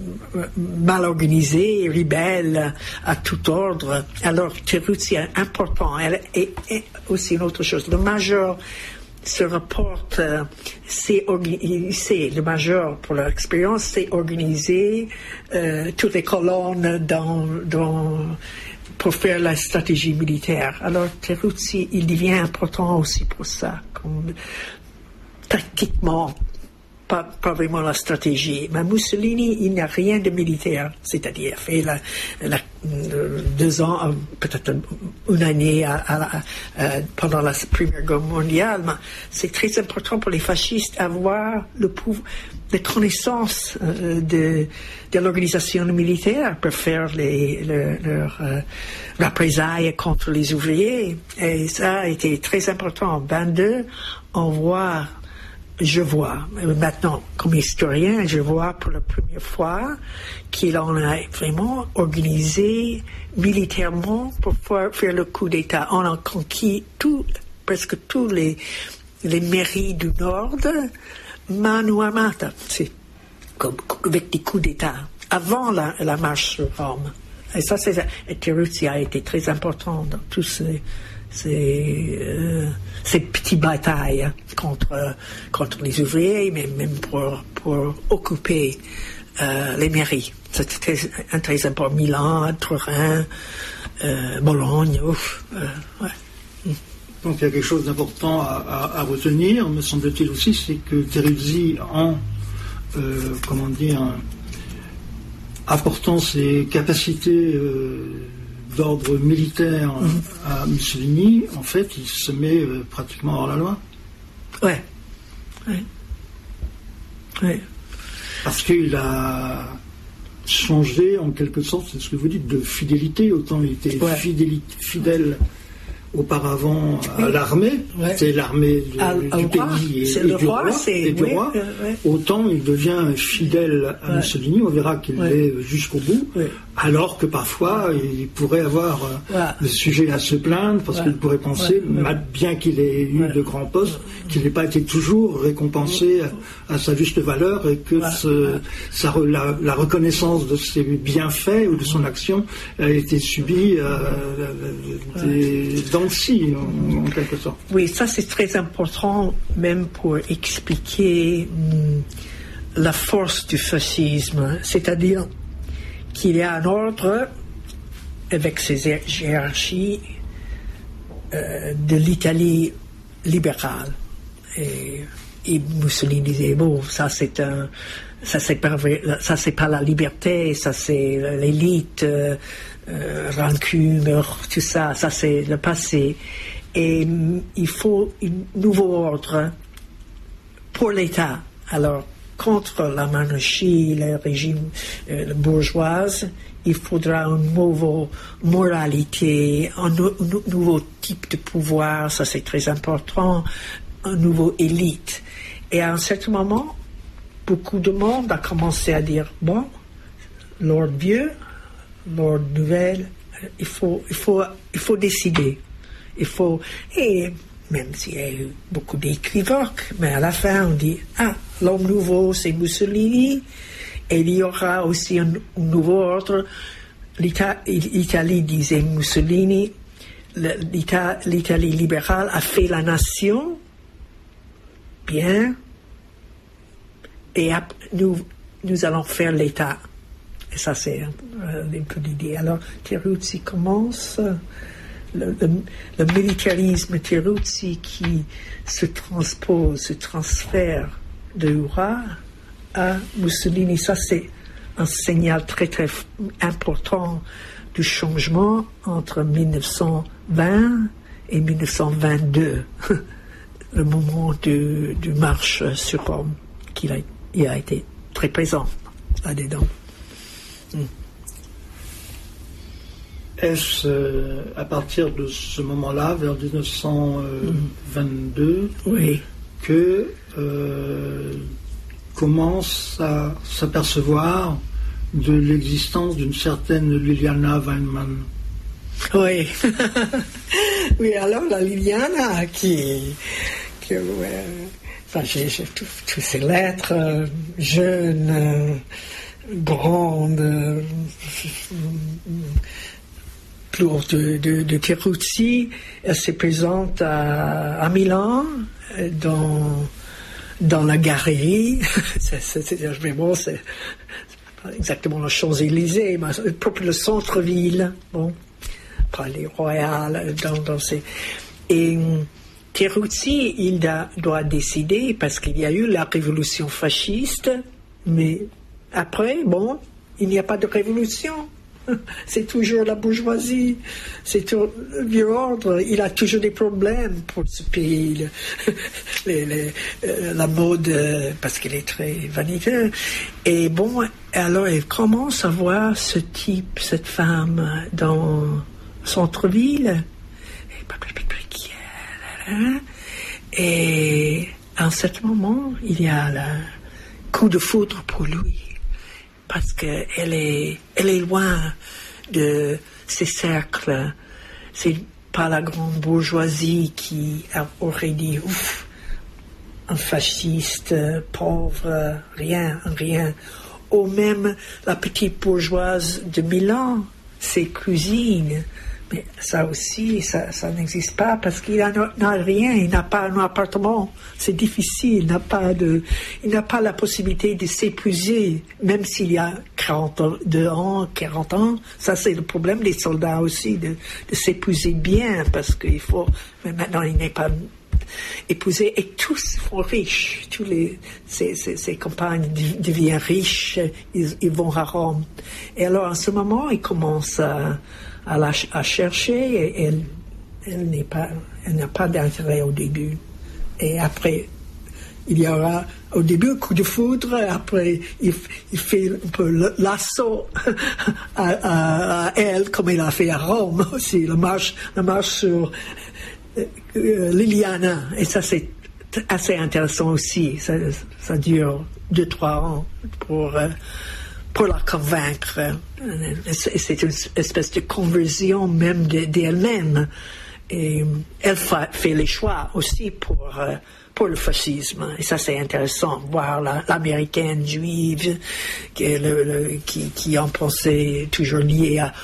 mal organisés, rebelles à tout ordre. Alors Teruzzi est important. Et, et aussi une autre chose, le major se rapporte, euh, c'est, c'est le major pour leur expérience, c'est organiser euh, toutes les colonnes dans, dans, pour faire la stratégie militaire. Alors Teruzzi, il devient important aussi pour ça, comme, tactiquement, pas, pas vraiment la stratégie. Mais Mussolini, il n'a rien de militaire, c'est-à-dire il a fait la, la, deux ans, peut-être une année à, à, à, à, pendant la Première Guerre mondiale. Mais c'est très important pour les fascistes d'avoir le pouvoir, les connaissances euh, de, de l'organisation militaire pour faire les, le, leurs euh, représailles contre les ouvriers. Et ça a été très important. En vingt-deux, on voit je vois, maintenant, comme historien, je vois pour la première fois qu'il en a vraiment organisé militairement pour faire le coup d'État. On a conquis tout, presque tous les, les mairies du Nord, mano a mano, c'est comme, avec des coups d'État, avant la, la marche sur Rome. Et ça, c'est, Teruzzi a été très important dans tous ces, ces, euh, ces petites batailles contre, contre les ouvriers, mais même pour, pour occuper euh, les mairies. C'était très, très important. Milan, Turin, euh, Bologne, ouf, euh, ouais. Donc il y a quelque chose d'important à, à, à retenir, me semble-t-il aussi, c'est que Teruzzi, en euh, comment dire, apportant ses capacités euh, d'ordre militaire mmh. à Mussolini, en fait, il se met euh, pratiquement hors la loi. Ouais. Ouais. Ouais. Parce qu'il a changé, en quelque sorte, c'est ce que vous dites, de fidélité. Autant il était ouais. fidéli- fidèle auparavant à l'armée, ouais. c'est l'armée de, à, du à pays et, c'est et le du roi, roi, c'est, et du oui, roi. euh, ouais. Autant il devient fidèle à ouais. Mussolini, on verra qu'il ouais. l'est jusqu'au bout, ouais. alors que parfois il pourrait avoir ouais. le sujet à se plaindre, parce ouais. qu'il pourrait penser, ouais. bien qu'il ait eu ouais. de grands postes, qu'il n'ait pas été toujours récompensé ouais. à, à sa juste valeur, et que ouais. ce, sa, la, la reconnaissance de ses bienfaits ou de son action a été subie euh, des, dans si, en, en quelque sorte. Oui, ça c'est très important, même pour expliquer hum, la force du fascisme, c'est-à-dire qu'il y a un ordre avec ses hiérarchies euh, de l'Italie libérale. Et, et Mussolini disait, bon, ça c'est un... Ça c'est, pas, ça c'est pas la liberté, ça c'est l'élite, euh, euh, rancune, tout ça, ça c'est le passé. Et mm, il faut un nouveau ordre pour l'État. Alors, contre la monarchie, le régime euh, bourgeois, il faudra une nouvelle moralité, un, no- un nouveau type de pouvoir, ça c'est très important, un nouveau élite. Et à un certain moment, beaucoup de monde a commencé à dire, bon, l'ordre vieux, l'ordre nouvelle, il faut, il faut, il faut décider. Il faut, et même s'il y a eu beaucoup d'équivoques, mais à la fin on dit, ah, l'homme nouveau c'est Mussolini, et il y aura aussi un, un nouveau ordre. L'Ita- L'Italie disait Mussolini, l'Ita- l'Italie libérale a fait la nation, bien, et ap- nous, nous allons faire l'État. Et ça, c'est euh, un peu l'idée. Alors, Teruzzi commence, euh, le, le, le militarisme Teruzzi qui se transpose, se transfère de Hurrah à Mussolini. Ça, c'est un signal très, très important du changement entre dix-neuf cent vingt et dix-neuf cent vingt-deux, le moment de, de marche sur Rome, qu'il a il a été très présent là-dedans. Mm. Est-ce euh, à partir de ce moment-là, vers dix-neuf cent vingt-deux, mm. oui. que euh, commence à s'apercevoir de l'existence d'une certaine Liliana Weinmann? Oui. Oui, alors la Liliana qui... qui ouais, enfin, j'ai, j'ai toutes ces lettres, euh, jeune, euh, grande, euh, plus haute de, de, de Teruzzi. Elle se présente à, à Milan, dans, dans la galerie. c'est, c'est, c'est, mais bon, c'est, c'est pas exactement les Champs-Élysées, mais propre le centre-ville, bon, Palais Royal, dans, dans ces... Et Teruzzi, il da, doit décider, parce qu'il y a eu la révolution fasciste, mais après, bon, il n'y a pas de révolution. C'est toujours la bourgeoisie, c'est tout le vieux ordre. Il a toujours des problèmes pour ce pays. Les, les, euh, la mode, euh, parce qu'il est très vaniteux. Et bon, alors il commence à voir ce type, cette femme dans le centre-ville. Et à un certain moment, il y a le coup de foudre pour lui, parce qu'elle est, elle est loin de ces cercles. C'est pas la grande bourgeoisie qui aurait dit ouf, un fasciste, pauvre, rien, rien. Ou même la petite bourgeoise de Milan, ses cousines. Mais ça aussi, ça, ça n'existe pas parce qu'il n'a rien, il n'a pas un appartement. C'est difficile, il n'a pas de, il n'a pas la possibilité de s'épuiser, même s'il y a quarante-deux ans, quarante ans. Ça, c'est le problème des soldats aussi, de, de s'épuiser bien parce qu'il faut, mais maintenant, il n'est pas épousé et tous sont riches. Tous les, ces, ces, ces compagnes deviennent riches, ils, ils vont à Rome. Et alors, en ce moment, ils commencent à, à, la, à chercher et elle, elle n'est pas, elle n'a pas d'intérêt au début. Et après, il y aura au début un coup de foudre, après il, il fait un peu l'assaut à, à, à elle, comme il a fait à Rome aussi, la marche, la marche sur euh, Liliana. Et ça, c'est assez intéressant aussi. Ça, ça dure deux, trois ans pour... Euh, pour la convaincre. C'est une espèce de conversion même d'elle-même. Et elle fa, fait les choix aussi pour, pour le fascisme. Et ça, c'est intéressant, voir la, l'américaine juive qui, le, le, qui, qui en pensait toujours liée à,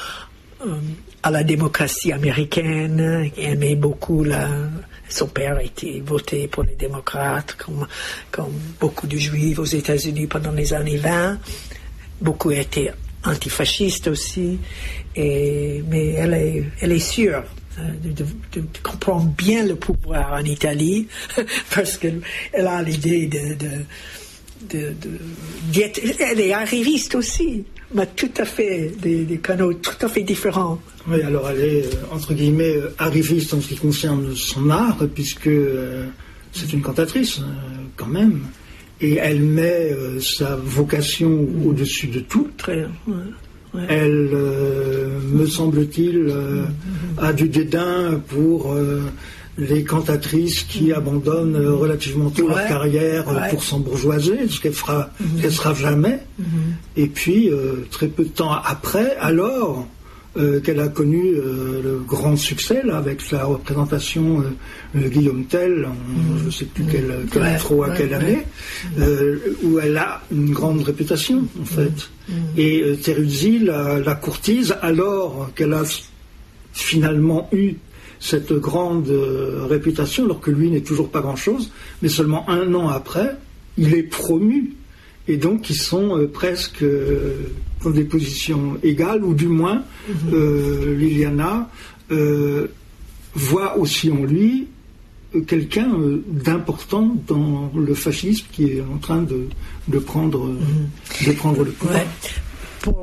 à la démocratie américaine, qui aimait beaucoup la... Son père a été voté pour les démocrates, comme, comme beaucoup de juifs aux États-Unis pendant les années vingt. Beaucoup étaient antifascistes aussi, et, mais elle est, elle est sûre de, de, de comprendre bien le pouvoir en Italie, parce qu'elle elle a l'idée de, de, de, de, d'être, elle est arriviste aussi, mais tout à fait, des, des canaux tout à fait différents. Oui, alors elle est, entre guillemets, arriviste en ce qui concerne son art, puisque euh, c'est une cantatrice, euh, quand même. Et elle met euh, sa vocation mmh. au-dessus de tout. Très, ouais, ouais. Elle, euh, me semble-t-il, euh, mmh. a du dédain pour euh, les cantatrices qui mmh. abandonnent euh, relativement tôt ouais. leur carrière euh, ouais. pour s'embourgeoiser, ce qu'elle fera, mmh. qu'elle sera jamais. Mmh. Et puis, euh, très peu de temps après, alors euh, qu'elle a connu euh, le grand succès là, avec sa représentation euh, Guillaume Tell, en, mmh. je ne sais plus quelle, quelle ouais, trop à ouais, quelle ouais. année, euh, où elle a une grande réputation en fait. Mmh. Et euh, Teruzzi la, la courtise alors qu'elle a finalement eu cette grande euh, réputation, alors que lui n'est toujours pas grand-chose, mais seulement un an après, il est promu. Et donc, ils sont euh, presque euh, dans des positions égales, ou du moins, mmh. euh, Liliana euh, voit aussi en lui euh, quelqu'un euh, d'important dans le fascisme qui est en train de, de, prendre, mmh. de prendre le pouvoir. Ouais. Pour,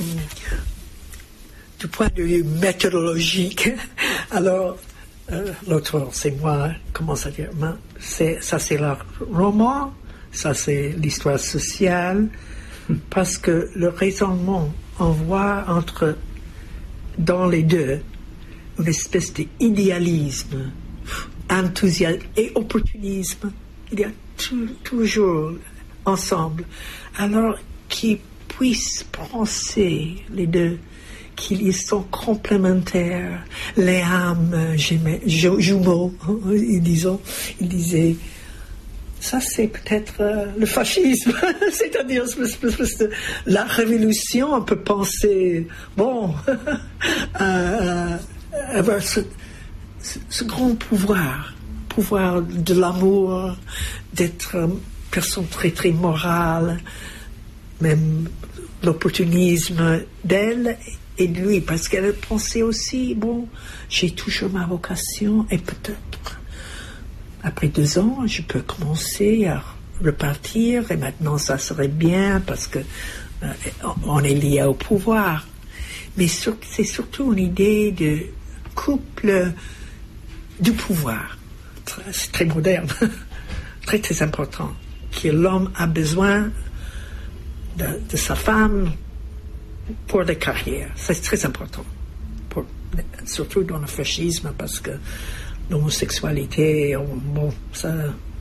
du point de vue méthodologique, alors, euh, l'auteur, c'est moi, comment ça dire, c'est, ça c'est le roman. Ça, c'est l'histoire sociale, parce que le raisonnement envoie entre, dans les deux, une espèce d'idéalisme, enthousiasme et opportunisme. Il y a tout, toujours ensemble. Alors qu'ils puissent penser, les deux, qu'ils sont complémentaires, les âmes jumeaux, disons, ils disaient. Ça, c'est peut-être euh, le fascisme, c'est-à-dire la révolution. On peut penser, bon, euh, avoir ce, ce, ce grand pouvoir, pouvoir de l'amour, d'être une personne très, très morale, même l'opportunisme d'elle et de lui, parce qu'elle pensait aussi, bon, j'ai toujours ma vocation et peut-être après deux ans, je peux commencer à repartir et maintenant ça serait bien parce que euh, on est lié au pouvoir. Mais sur, c'est surtout une idée de couple du pouvoir. C'est très moderne, très très important, que l'homme a besoin de, de sa femme pour la carrière. C'est très important, pour, surtout dans le fascisme parce que l'homosexualité, bon, ça,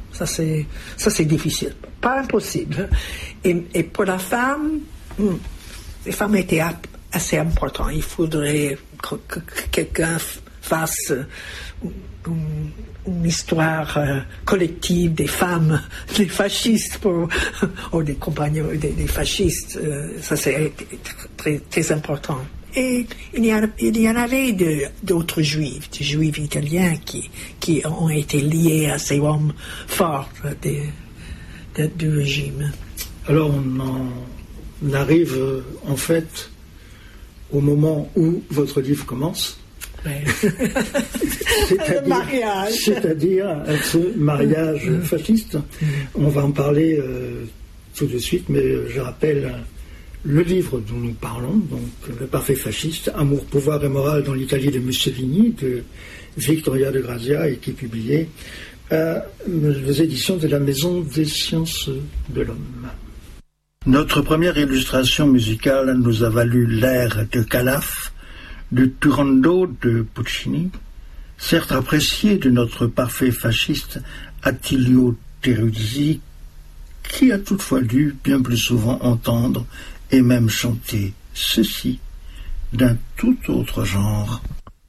Ça c'est, ça c'est difficile, pas impossible. Et, et pour la femme, les femmes étaient assez importantes. Il faudrait que, que, que quelqu'un fasse une, une histoire euh, collective des femmes, des fascistes, pour, ou des compagnons des, des fascistes. Euh, ça c'est très, très important. Et il y, a, il y en avait de, d'autres juifs, des juifs italiens qui, qui ont été liés à ces hommes forts de, de, du régime. Alors on, en, on arrive en fait au moment où votre livre commence. Ouais. c'est-à-dire, Le mariage. C'est-à-dire ce mariage mmh. fasciste. Mmh. On va en parler euh, tout de suite, mais je rappelle le livre dont nous parlons, donc Le parfait fasciste, Amour, pouvoir et morale dans l'Italie de Mussolini, de Victoria de Grazia, et qui est publié à les éditions de la Maison des Sciences de l'Homme. Notre première illustration musicale nous a valu l'air de Calaf, de Turandot de Puccini, certes apprécié de notre parfait fasciste Attilio Teruzzi, qui a toutefois dû bien plus souvent entendre et même chanter ceci d'un tout autre genre.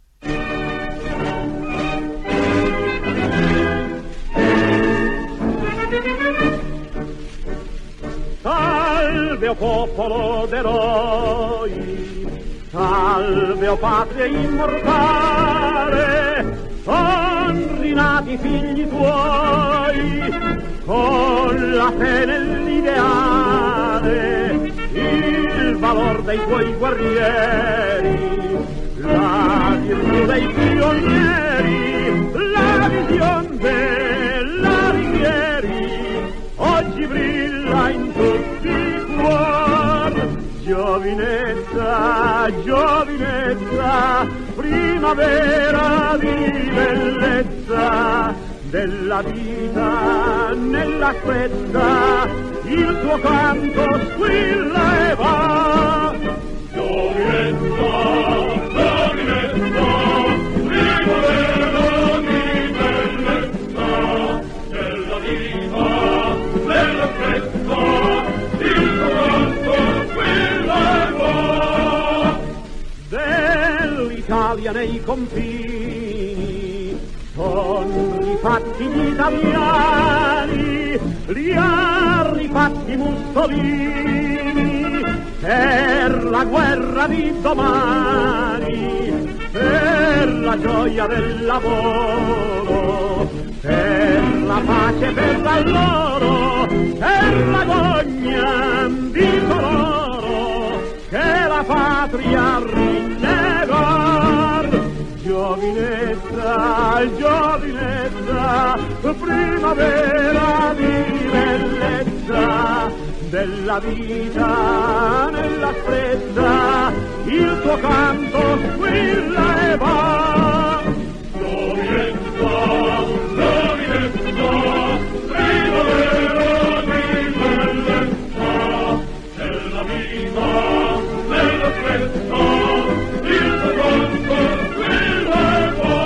Salve o popolo d'eroi, salve o patria immortale, son rinati figli tuoi, con la fede nell'ideale, il valor dei tuoi guerrieri, la virtù dei pionieri, la vision della Righieri, oggi brilla in tutti i cuori. Giovinezza, giovinezza, primavera di bellezza, della vita nella fretta, il tuo canto squilla e va. Giovinezza, giovinezza, primavera di bellezza, della vita nella fretta, il tuo canto squilla e va. Dell'Italia nei confini son rifatti gli italiani, li ha rifatti Mussolini, per la guerra di domani, per la gioia del lavoro, per la pace per l'alloro, per l'agonia di coloro che la patria rinnegar. Giovinezza, giovinezza, primavera di bellezza, della vita nella stretta, il tuo canto squilla e va. Giovinezza, giovinezza, primavera di bellezza, della vita nella stretta, il tuo canto squilla e va.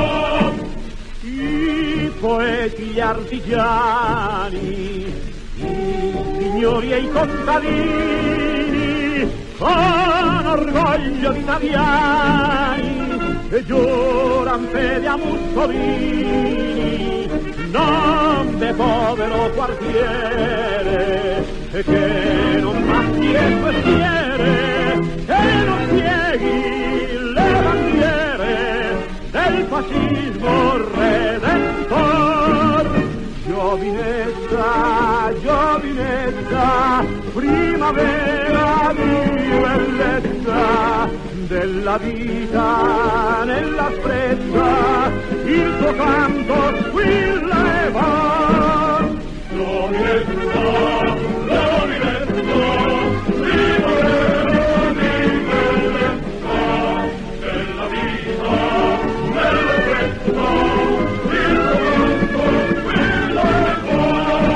I poeti, gli artigiani, signori e i contadini, con orgoglio di italiani, e giuran fede a Mussolini, non de povero quartiere, che non maschi e questiere, che non pieghi le bandiere del fascismo redentor. Giovinezza, giovinezza, primavera di bellezza, della vita nella stretta, il tuo canto squilla e va. Giovinezza, giovinezza, primavera di bellezza, della vita nella stretta, il tuo canto squilla e va.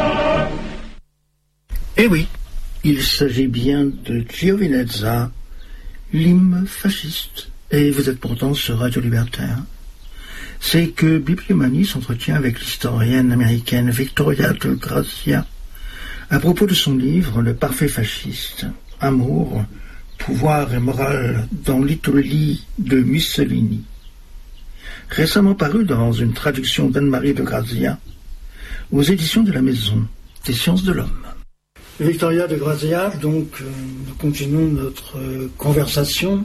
Eh oui, il s'agit bien de Giovinezza, l'hymne fasciste. Et vous êtes pourtant sur Radio Libertaire. c'est que Bibliomanie s'entretient avec l'historienne américaine Victoria de Grazia à propos de son livre « Le parfait fasciste, amour, pouvoir et morale dans l'Italie de Mussolini », récemment paru dans une traduction d'Anne-Marie de Grazia aux éditions de la Maison des Sciences de l'Homme. Victoria de Grazia, donc euh, nous continuons notre euh, conversation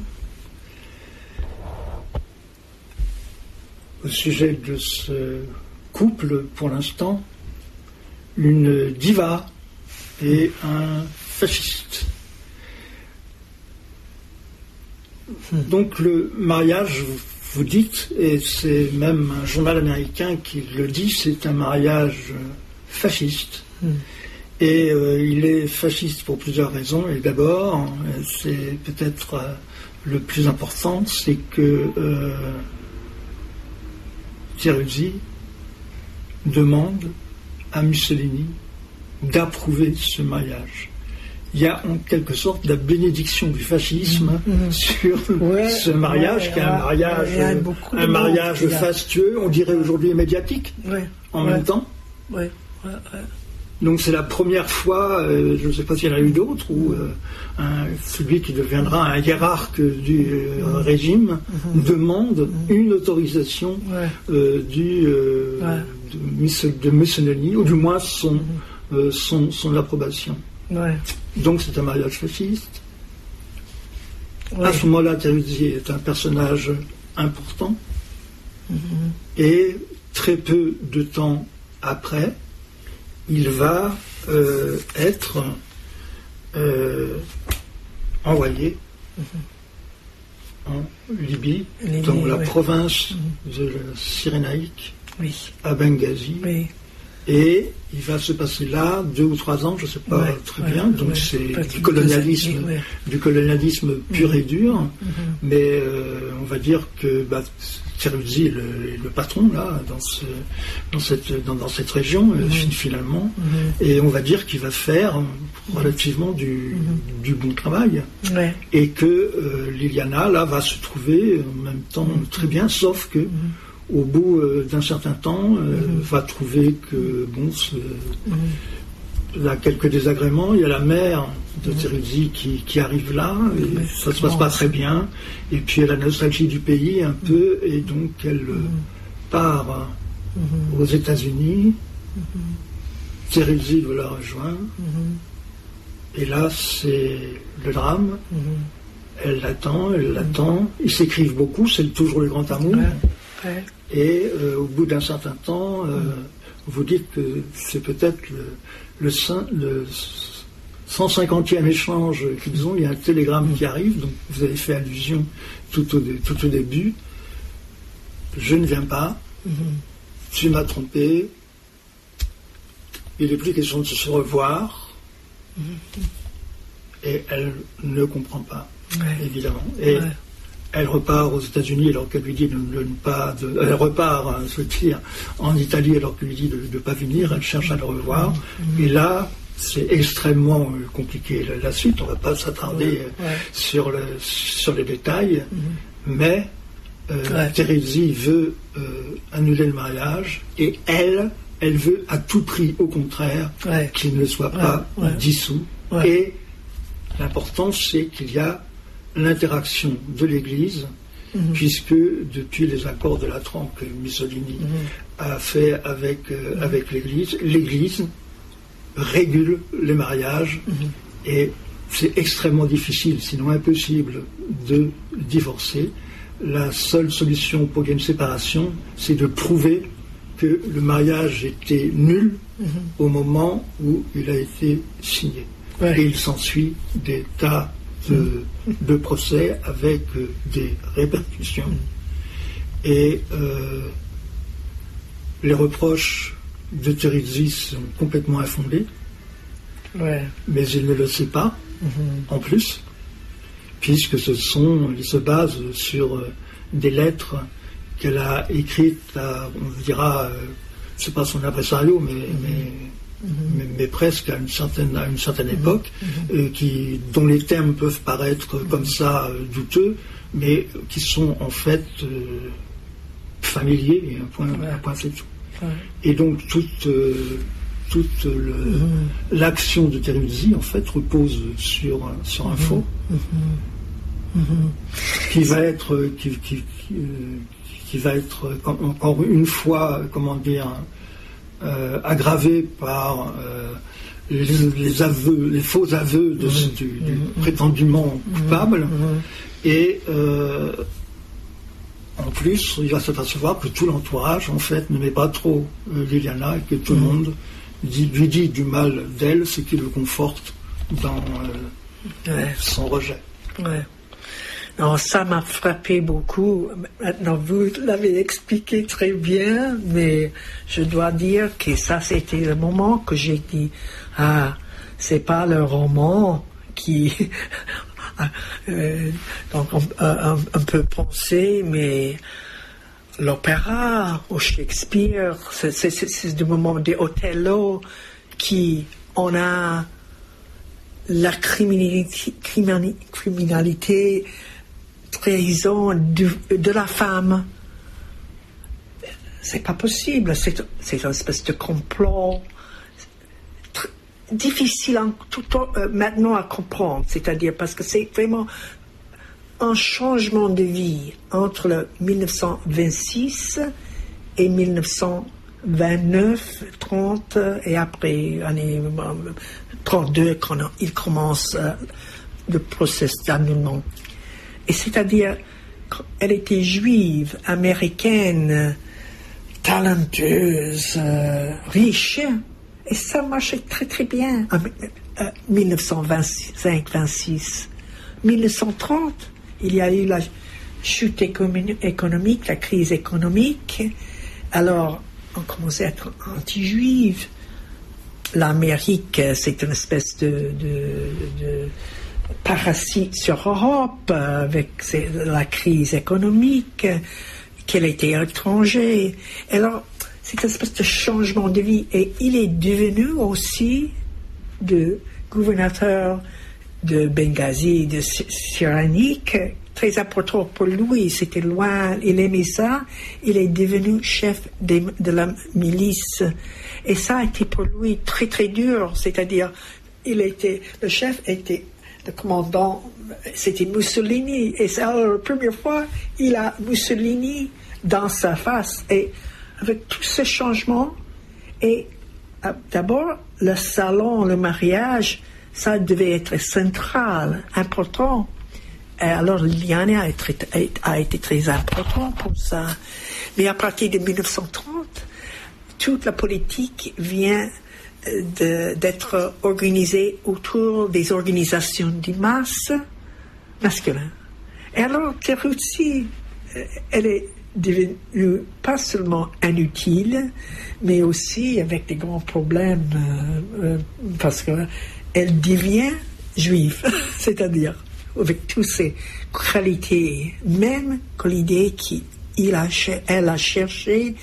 au sujet de ce couple, pour l'instant, une diva et un fasciste. Donc le mariage, vous dites, et c'est même un journal américain qui le dit, c'est un mariage fasciste. Mm. Et euh, il est fasciste pour plusieurs raisons. Et d'abord, c'est peut-être euh, le plus important, c'est que euh, Teruzzi demande à Mussolini d'approuver ce mariage. Il y a en quelque sorte la bénédiction du fascisme mmh, mmh. sur ouais, ce mariage, ouais, qui est un mariage, ouais, un, un mariage fastueux, on dirait aujourd'hui médiatique, ouais, en ouais, même temps. Ouais, ouais, ouais. Donc c'est la première fois, euh, je ne sais pas s'il y en a eu d'autres, où euh, un, celui qui deviendra un hiérarque du euh, mmh. régime mmh. demande mmh. une autorisation ouais. euh, du, euh, ouais. de, de Mussolini, ou du moins son, mmh. euh, son, son approbation. Ouais. Donc c'est un mariage fasciste. Ouais. À ce moment-là, Teruzzi est un personnage important. Mm-hmm. Et très peu de temps après, il va euh, être euh, envoyé mm-hmm. en Libye, Libye dans la ouais. province mm-hmm. de la Cyrénaïque, oui. à Benghazi. Oui. Et il va se passer là deux ou trois ans, je ne sais pas ouais, très ouais, bien. Donc ouais, c'est du colonialisme, ouais. du colonialisme pur mmh. et dur. Mmh. Mais euh, on va dire que bah, Teruzzi est le, le patron là dans, ce, dans, cette, dans, dans cette région mmh. finalement. Mmh. Et on va dire qu'il va faire relativement du, mmh. du bon travail. Ouais. Et que euh, Liliana là va se trouver en même temps mmh. très bien, sauf que mmh. au bout euh, d'un certain temps, euh, mmh. va trouver que, bon, mmh. il y a quelques désagréments. Il y a la mère de mmh. Teruzzi qui, qui arrive là, et mmh. ça ne se passe pas très bien. Et puis elle a la nostalgie du pays un mmh. peu, et donc elle mmh. part mmh. aux États-Unis. Mmh. Teruzzi veut la rejoindre. Mmh. Et là, c'est le drame. Mmh. Elle l'attend, elle mmh. l'attend. Ils s'écrivent beaucoup, c'est toujours le grand amour. Ouais. Ouais. Et euh, au bout d'un certain temps, euh, mmh. vous dites que c'est peut-être le, le, le cent cinquantième échange qu'ils ont. Il y a un télégramme mmh. qui arrive, donc vous avez fait allusion tout au, tout au début. Je ne viens pas, mmh. tu m'as trompé, il n'est plus question de se revoir. Mmh. Et elle ne comprend pas, ouais. évidemment. Et ouais. elle repart aux États-Unis alors qu'elle lui dit de ne pas... De, elle repart, hein, je veux dire, en Italie alors qu'elle lui dit de ne pas venir. Elle cherche à le revoir. Mmh. Et là, c'est extrêmement euh, compliqué. La, la suite, on ne va pas s'attarder ouais. Ouais. Sur, le, sur les détails. Mmh. Mais euh, ouais. Teruzzi veut euh, annuler le mariage. Et elle, elle veut à tout prix, au contraire, ouais. qu'il ne soit pas ouais. Ouais. dissous. Ouais. Et l'important, c'est qu'il y a l'interaction de l'Église, mmh. puisque depuis les accords de Latran que Mussolini mmh. a fait avec, euh, mmh. avec l'Église, l'Église régule les mariages mmh. et c'est extrêmement difficile, sinon impossible, de divorcer. La seule solution pour qu'il y ait une séparation, c'est de prouver que le mariage était nul mmh. au moment où il a été signé. Ouais. Et il s'ensuit des tas de, de procès avec euh, des répercussions. Mmh. Et euh, les reproches de Teruzzi sont complètement infondés, ouais. mais il ne le sait pas, mmh. en plus, puisque ce sont, il se base sur euh, des lettres qu'elle a écrites à, on dira, euh, c'est pas son impresario, mais, mmh. mais Mmh. Mais, mais presque à une certaine, à une certaine mmh. époque, mmh. Euh, qui, dont les termes peuvent paraître mmh. comme ça euh, douteux, mais qui sont en fait euh, familier, et un point, ouais. un point c'est tout. Ouais. Et donc toute, euh, toute le, mmh. l'action de Teruzzi en fait repose sur, sur un mmh. faux mmh. Mmh. qui va être qui, qui, qui, qui va être encore une fois, comment dire, euh, aggravé par euh, les, les aveux, les faux aveux de, mmh. du, du mmh. prétendument coupable mmh. et euh, en plus, il va s'apercevoir que tout l'entourage, en fait, ne met pas trop euh, Liliana et que tout mmh. le monde dit, lui dit du mal d'elle, ce qui le conforte dans euh, ouais. son rejet. Ouais. Non, ça m'a frappé beaucoup. Maintenant, vous l'avez expliqué très bien, mais je dois dire que ça, c'était le moment que j'ai dit, ah, c'est pas le roman qui... Euh, donc on, on, on peut penser, mais l'opéra ou Shakespeare, c'est, c'est, c'est du moment de Othello qui on a la criminalité, criminalité trahison de, de la femme. C'est pas possible, c'est, c'est une espèce de complot difficile en, tout, euh, maintenant à comprendre, c'est-à-dire parce que c'est vraiment un changement de vie entre le dix-neuf cent vingt-six et dix-neuf cent vingt-neuf, trente et après année trente-deux quand il commence euh, le processus d'annullement. Et c'est-à-dire qu'elle était juive, américaine, talentueuse, euh, riche. Et ça marchait très très bien en euh, dix-neuf cent vingt-cinq vingt-six. dix-neuf cent trente, il y a eu la chute économique, la crise économique. Alors, on commençait à être anti-juive. L'Amérique, c'est une espèce de, de, de parasite sur l'Europe avec la crise économique, qu'elle était étrangère. Alors, c'est une espèce de changement de vie. Et il est devenu aussi de gouverneur de Benghazi, de Cyrenaique, très important pour lui. C'était loin, il aimait ça. Il est devenu chef de, de la milice. Et ça a été pour lui très très dur. C'est-à-dire, il était, le chef était le commandant, c'était Mussolini. Et c'est la première fois, il a Mussolini dans sa face. Et avec tous ces changements, et euh, d'abord, le salon, le mariage, ça devait être central, important. Et alors, Liliana a été, a été très important pour ça. Mais à partir de dix-neuf cent trente, toute la politique vient de, d'être organisée autour des organisations de masse masculines. Et alors, Teruzzi, elle est devenue pas seulement inutile, mais aussi avec des grands problèmes, euh, euh, parce qu'elle devient juive, c'est-à-dire avec toutes ses qualités, même que l'idée qu'elle a, elle a cherché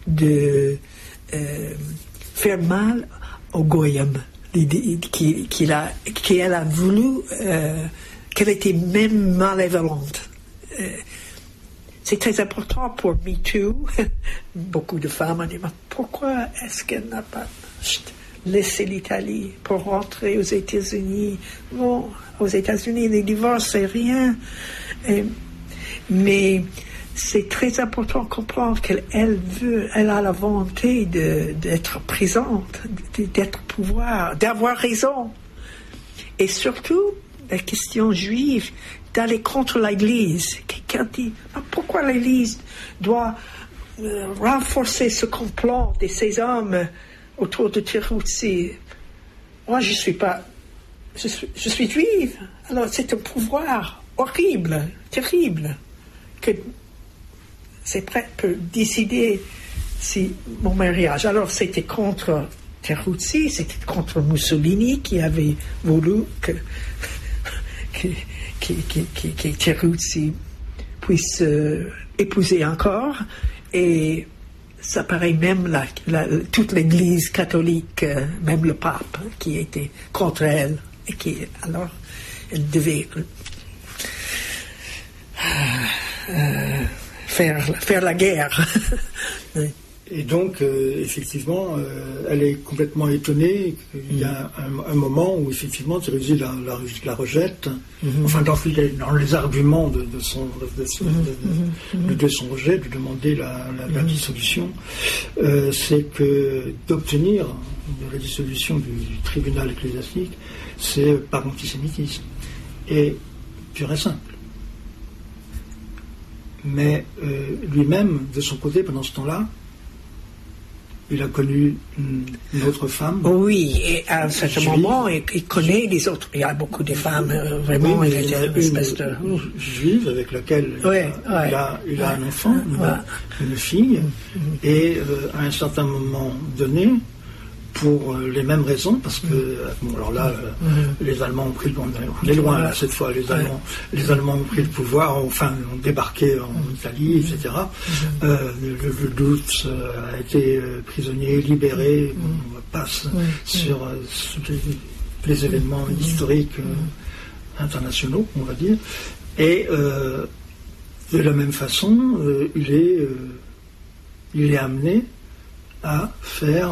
de euh, faire mal au goyim, l'idée qu'il a, qu'elle a voulu, euh, qu'elle était même malévolente. Euh, C'est très important pour MeToo. Beaucoup de femmes ont dit, mais pourquoi est-ce qu'elle n'a pas laissé l'Italie pour rentrer aux États-Unis? Bon, aux États-Unis, les divorces, c'est rien. Et, mais c'est très important de comprendre qu'elle elle veut, elle a la volonté de, d'être présente, d'être pouvoir, d'avoir raison. Et surtout, la question juive, d'aller contre l'Église. Quelqu'un dit, pourquoi l'Église doit euh, renforcer ce complot de ces hommes autour de Teruzzi? Moi, je suis pas, je suis, je suis juive. Alors, c'est un pouvoir horrible, terrible, que c'est prêt pour décider si mon mariage. Alors, c'était contre Teruzzi, c'était contre Mussolini qui avait voulu que, que Qui, qui, qui, qui Teruzzi puisse euh, épouser encore, et ça paraît même la, la, toute l'Église catholique, euh, même le pape, qui était contre elle, et qui alors elle devait euh, euh, faire, faire la guerre. Et donc, euh, effectivement, euh, elle est complètement étonnée qu'il y a un, un moment où, effectivement, Thérèse la, la, la rejette, mm-hmm. enfin, dans les, dans les arguments de, de, son, de, son, mm-hmm. de, de, de son rejet, de demander la, la, la dissolution, euh, c'est que d'obtenir la dissolution du, du tribunal ecclésiastique, c'est par antisémitisme. Et pur et simple. Mais euh, lui-même, de son côté, pendant ce temps-là, il a connu une, une autre femme. Oui, et à un certain juive. moment, il, il connaît les autres. Il y a beaucoup de femmes, euh, vraiment. Oui, il il a une une espèce de juive avec laquelle ouais, il, a, ouais. il, a, il a un enfant, une, ouais. une fille, mm-hmm. et euh, à un certain moment donné, pour euh, les mêmes raisons, parce que, euh, bon, alors là, euh, mm-hmm. les Allemands ont pris le pouvoir, on est loin là, cette fois, les Allemands, ouais. les Allemands ont pris le pouvoir, enfin, ont débarqué en mm-hmm. Italie, et cetera. Mm-hmm. Euh, le, le Lutz euh, a été euh, prisonnier, libéré, mm-hmm. bon, on va pas mm-hmm. sur, euh, sur les, les événements mm-hmm. historiques euh, internationaux, on va dire, et euh, de la même façon, euh, il est, euh, il est amené à faire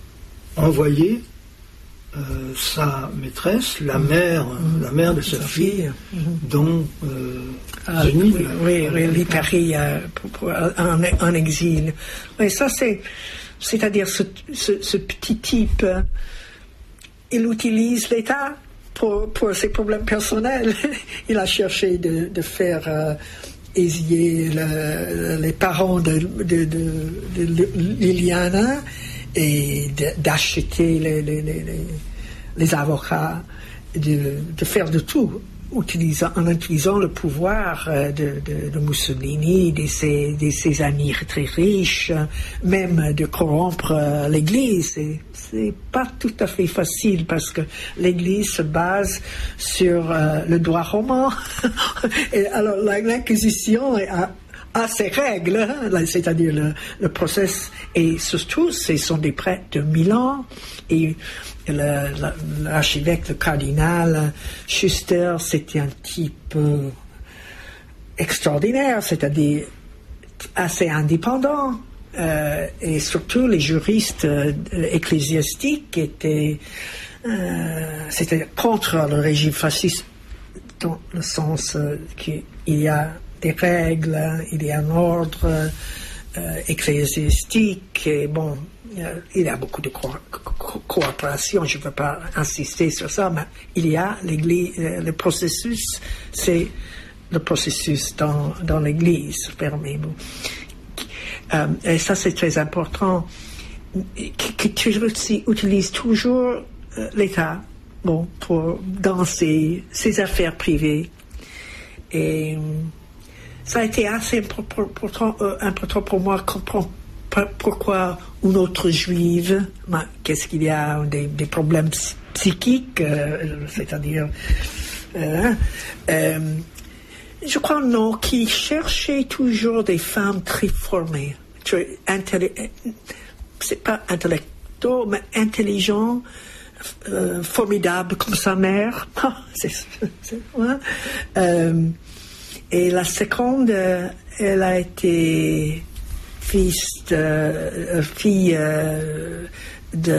envoyer euh, sa maîtresse, la mère, mmh. la mère de sa, sa fille, fille. Mmh. dont euh, ah, Denis, oui, oui, oui, Lipari euh, en, en exil. Oui, ça c'est, c'est-à-dire ce, ce, ce petit type, euh, il utilise l'État pour, pour ses problèmes personnels. Il a cherché de, de faire euh, exiler le, les parents de, de, de, de, de Liliana et d'acheter les, les, les, les avocats, de, de faire de tout, utilisant, en utilisant le pouvoir de, de, de Mussolini, de ses, de ses amis très riches, même de corrompre l'Église. C'est, c'est pas tout à fait facile parce que l'Église se base sur euh, le droit romain. Et alors l'Inquisition a à ses règles, hein, c'est-à-dire le, le process, et surtout, ce sont des prêtres de Milan, et le, l'archevêque, le cardinal Schuster, c'était un type euh, extraordinaire, c'est-à-dire assez indépendant, euh, et surtout les juristes euh, ecclésiastiques étaient, euh, c'était contre le régime fasciste, dans le sens euh, qu'il y a des règles, il y a un ordre euh, ecclésiastique, et bon, euh, il y a beaucoup de co- co- coopération, je ne veux pas insister sur ça, mais il y a l'église, euh, le processus, c'est le processus dans, dans l'église, permettez-moi. Euh, et ça, c'est très important, que, que tu utilises toujours euh, l'État, bon, pour, dans ses, ses affaires privées. Et ça a été assez important, euh, important pour moi de comprendre pourquoi une autre juive, bah, qu'est-ce qu'il y a, des, des problèmes psychiques, euh, c'est-à-dire, euh, euh, je crois non, qui cherchait toujours des femmes très formées, très intellé- c'est pas intellectuel, mais intelligent, euh, formidable comme sa mère. c'est, c'est, ouais. euh, Et la seconde, elle a été fils de, fille de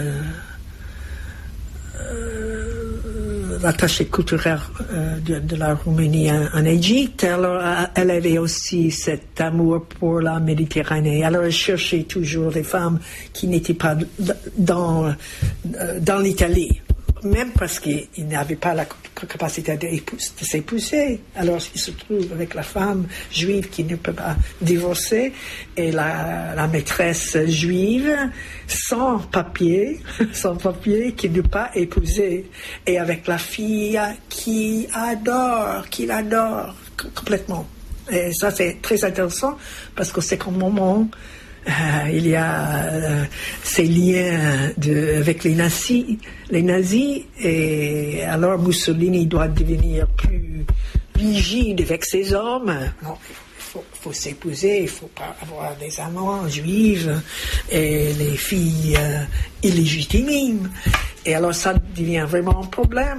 euh, l'attaché culturel euh, de, de la Roumanie en, en Égypte. Alors, elle avait aussi cet amour pour la Méditerranée. Alors, elle cherchait toujours des femmes qui n'étaient pas dans, dans l'Italie. Même parce qu'il n'avait pas la capacité de, de s'épouser. Alors, il se trouve avec la femme juive qui ne peut pas divorcer et la, la maîtresse juive sans papier, sans papier, qui ne peut pas épouser. Et avec la fille qui adore, qui l'adore complètement. Et ça, c'est très intéressant parce que c'est qu'au moment Euh, il y a euh, ces liens de, avec les nazis, les nazis, et alors Mussolini doit devenir plus rigide avec ses hommes. Non, il faut, il faut s'épouser, il ne faut pas avoir des amants juifs et les filles euh, illégitimes. Et alors ça devient vraiment un problème.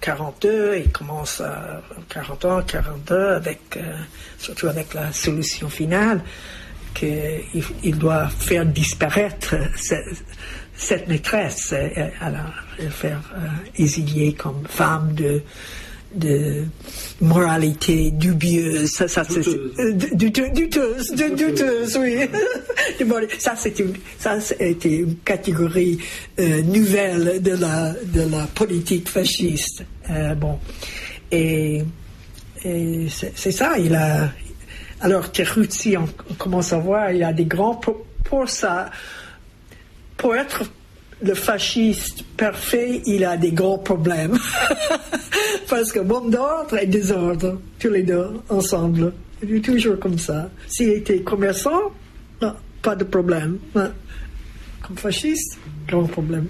quarante-deux, il commence à quarante ans, quarante-deux, avec, euh, surtout avec la solution finale, qu'il il doit faire disparaître cette, cette maîtresse, et, alors le faire euh, exilier comme femme de, de moralité dubieuse, ça, ça c'est douteuse, douteuse, douteuse, oui. Ça c'est une, ça c'était une catégorie euh, nouvelle de la de la politique fasciste. Euh, bon, et, et c'est, c'est ça. Il a alors Teruzzi, on, on commence à voir, il a des grands pour, pour ça, pour être le fasciste parfait, il a des gros problèmes. Parce que bon d'ordre et désordre, tous les deux ensemble. Il est toujours comme ça. S'il était commerçant, non, pas de problème. Non. Comme fasciste, grand problème.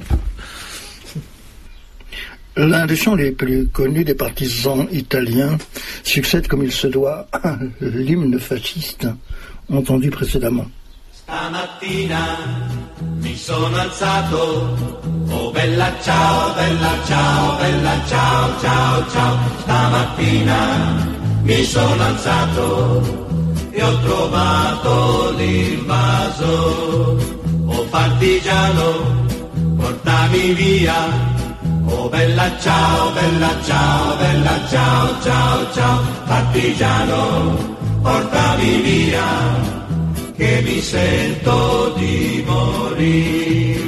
L'un des chants les plus connus des partisans italiens succède comme il se doit à l'hymne fasciste entendu précédemment. Stamattina mi sono alzato, oh bella ciao, bella ciao, bella ciao, ciao, ciao. Stamattina mi sono alzato e ho trovato l'invaso, oh partigiano, portami via. Oh bella ciao, bella ciao, bella ciao, ciao, ciao, partigiano, portami via, che mi sento di morire.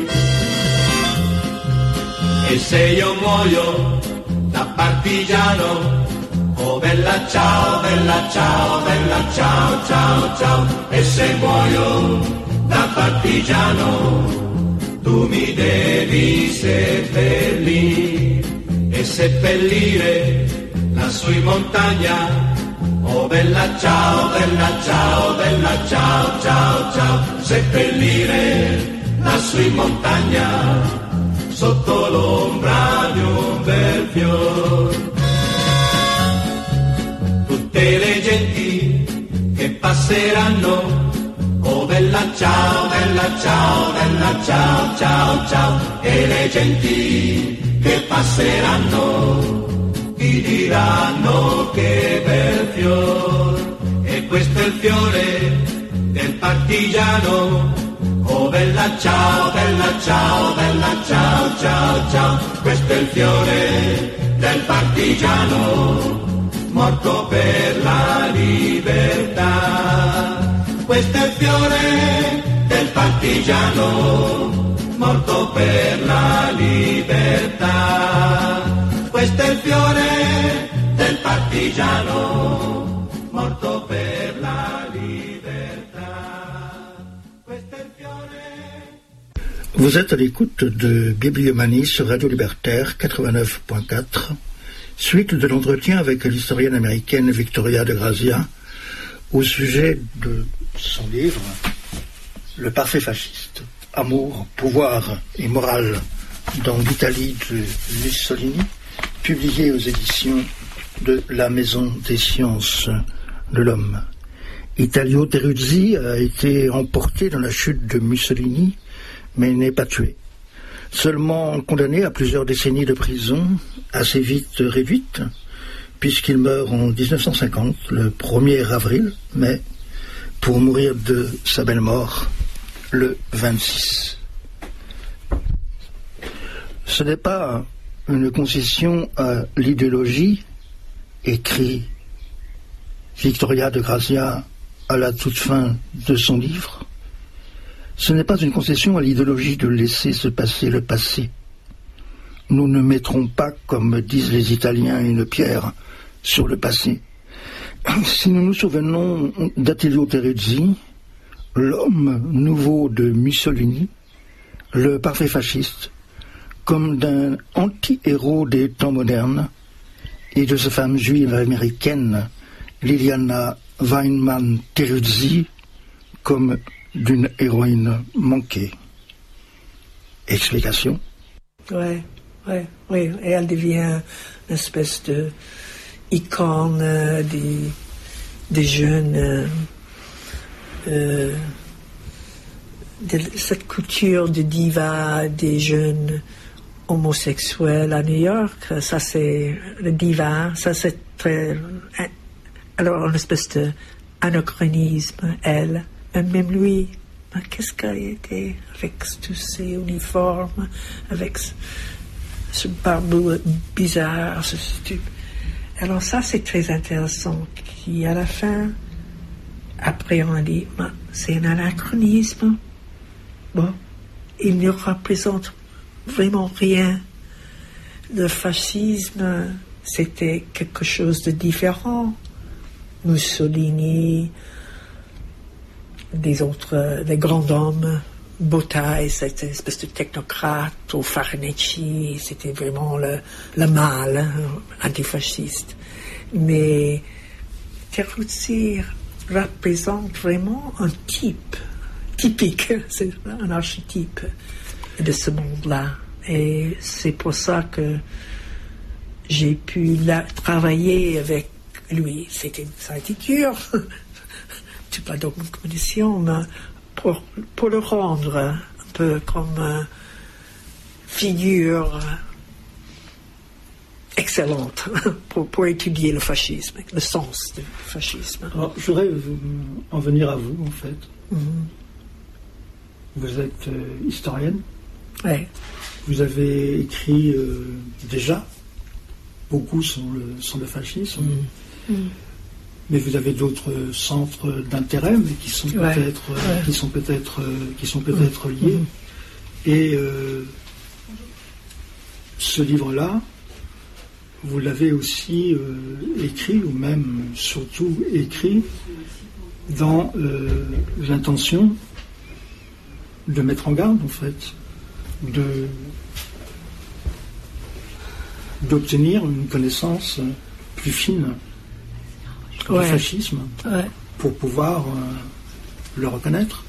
E se io muoio da partigiano, oh bella ciao, bella ciao, bella ciao, ciao, ciao, e se muoio da partigiano, tu mi devi seppellire e seppellire lassù in montagna. Oh bella ciao, bella ciao, bella ciao, ciao, ciao, seppellire lassù in montagna sotto l'ombra di un bel fior. Tutte le genti che passeranno, oh bella ciao, bella ciao, bella ciao, ciao, ciao, e le genti che passeranno ti diranno che bel fior, e questo è il fiore del partigiano. Oh bella ciao, bella ciao, bella ciao, ciao, ciao, questo è il fiore del partigiano, morto per la libertà. Questo è il fiore del partigiano, morto per la libertà. Questo è il fiore del partigiano, morto per la libertà. Questo è il fiore. Vous êtes à l'écoute de Bibliomanie sur Radio Libertaire quatre-vingt-neuf point quatre, suite de l'entretien avec l'historienne américaine Victoria de Grazia au sujet de son livre Le parfait fasciste, amour, pouvoir et morale dans l'Italie de Mussolini, publié aux éditions de la Maison des Sciences de l'Homme. Italio Teruzzi a été emporté dans la chute de Mussolini, mais n'est pas tué. Seulement condamné à plusieurs décennies de prison, assez vite réduite, puisqu'il meurt en dix-neuf cent cinquante, le premier avril, mais pour mourir de sa belle mort le vingt-six. Ce n'est pas une concession à l'idéologie, écrit Victoria de Grazia à la toute fin de son livre. Ce n'est pas une concession à l'idéologie de laisser se passer le passé. Nous ne mettrons pas, comme disent les Italiens, une pierre sur le passé. Si nous nous souvenons d'Attilio Teruzzi, l'homme nouveau de Mussolini, le parfait fasciste, comme d'un anti-héros des temps modernes, et de sa femme juive américaine, Liliana Weinman Teruzzi, comme d'une héroïne manquée. Explication? Oui, oui, oui. Et elle devient une espèce de icône euh, des, des jeunes, euh, euh, de cette culture de diva des jeunes homosexuels à New York. Ça, c'est le divin. Ça, c'est très... Alors, une espèce d'anachronisme, elle. Même lui, qu'est-ce qu'elle était avec tous ces uniformes, avec ce, ce barbeau bizarre, ce stup. Alors ça, c'est très intéressant. Qui, à la fin, après, on a dit, c'est un anachronisme. Bon, il ne représente vraiment rien. Le fascisme, c'était quelque chose de différent. Mussolini, des autres, des grands hommes, Bottai, c'était une espèce de technocrate, ou Farnecci, c'était vraiment le, le mal, hein, antifasciste. Mais Teruzzi représente vraiment un type, typique, c'est un archétype de ce monde-là. Et c'est pour ça que j'ai pu la, travailler avec lui. C'était, ça a été dur, toute la documentation, mais pour, pour le rendre un peu comme euh, figure excellente pour, pour étudier le fascisme, le sens du fascisme. Alors, je voudrais en venir à vous, en fait. Mm-hmm. Vous êtes euh, historienne. Ouais. Vous avez écrit euh, déjà beaucoup sur le, sur le fascisme. Mm. Mm. Mais vous avez d'autres centres d'intérêt, mais qui sont ouais. peut-être, ouais. qui sont peut-être, qui sont peut-être liés. Mm. Et euh, ce livre-là, vous l'avez aussi euh, écrit, ou même surtout écrit, dans euh, l'intention de mettre en garde, en fait, de d'obtenir une connaissance plus fine du ouais. fascisme ouais. pour pouvoir euh, le reconnaître.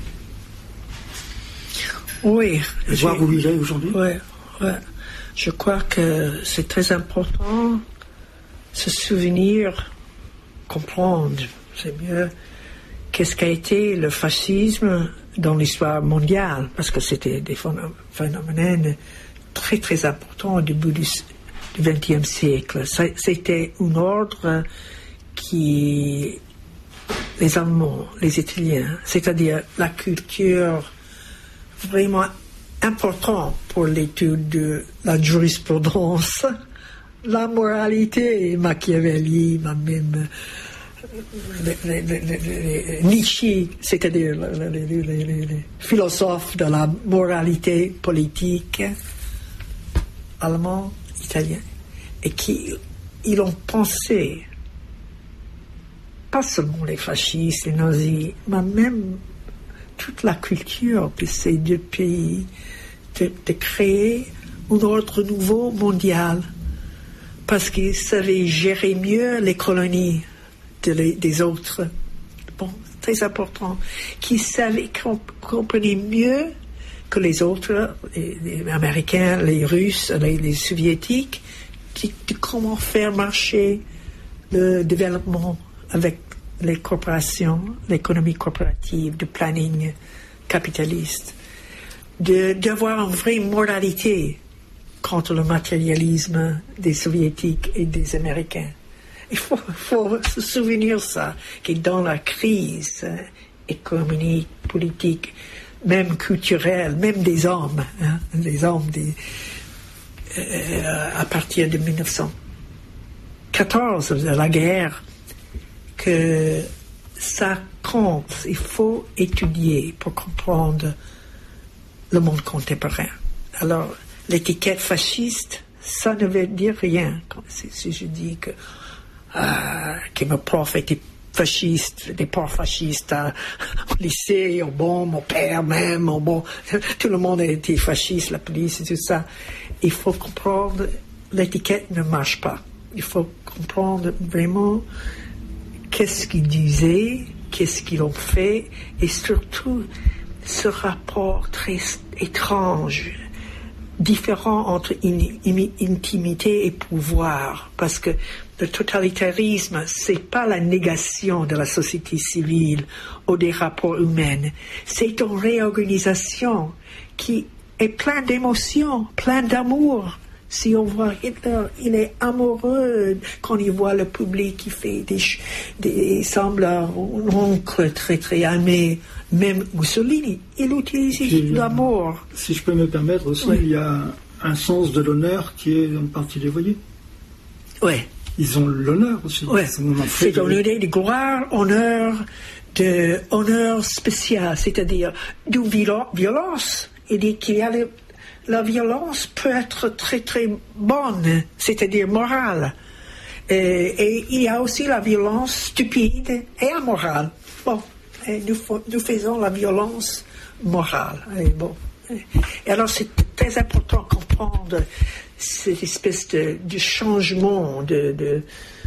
Oui. Et voir où il est aujourd'hui. Oui, ouais. Je crois que c'est très important se souvenir, comprendre, c'est mieux, qu'est-ce qu'a été le fascisme dans l'histoire mondiale, parce que c'était des phénomènes très très importants au début du vingtième siècle. C'était un ordre qui, les Allemands, les Italiens, c'est-à-dire la culture vraiment importante pour l'étude de la jurisprudence, la moralité, Machiavelli, même les, les, les, les, Nietzsche, c'est-à-dire les, les, les, les philosophes de la moralité politique, allemands, italiens, et qui ils ont pensé, pas seulement les fascistes, les nazis, mais même toute la culture de ces deux pays, de, de créer un ordre nouveau mondial, parce qu'ils savaient gérer mieux les colonies de les, des autres. Bon, très important. Qu'ils savaient, comprenaient mieux que les autres, les, les Américains, les Russes, les, les Soviétiques, qui, de comment faire marcher le développement avec les corporations, l'économie coopérative, le planning capitaliste, de, d'avoir une vraie moralité contre le matérialisme des Soviétiques et des Américains. Il faut, faut se souvenir ça, que dans la crise économique, politique, même culturelle, même des hommes, hein, des hommes des, euh, à partir de mille neuf cent quatorze, de la guerre, que ça compte, il faut étudier pour comprendre le monde contemporain. Alors, l'étiquette fasciste, ça ne veut dire rien. Si je dis que, euh, que mon prof était fasciste, des profs fascistes euh, au lycée, au bon, mon père même, au bon, tout le monde a été fasciste, la police et tout ça. Il faut comprendre, l'étiquette ne marche pas. Il faut comprendre vraiment qu'est-ce qu'ils disaient, qu'est-ce qu'ils ont fait, et surtout ce rapport très étrange, différent entre in, in, intimité et pouvoir, parce que le totalitarisme, c'est pas la négation de la société civile ou des rapports humains, c'est une réorganisation qui est plein d'émotions, plein d'amour. Si on voit Hitler, il est amoureux quand il voit le public qui fait des, des il semble un oncle très très aimé. Même Mussolini, il utilise Si- l'amour. Si je peux me permettre aussi, Oui. il y a un sens de l'honneur qui est en partie dévoyé. Oui. Ils ont l'honneur aussi. Ouais. On en fait C'est dans de- l'idée de gloire, honneur, de honneur spécial, c'est-à-dire de viol- violence. Il dit qu'il y a le- la violence peut être très très bonne, c'est-à-dire morale. Et, et il y a aussi la violence stupide et amorale. Bon, et nous, fa- nous faisons la violence morale. Et bon. Et alors c'est très important de comprendre cette espèce de, de changement de, de,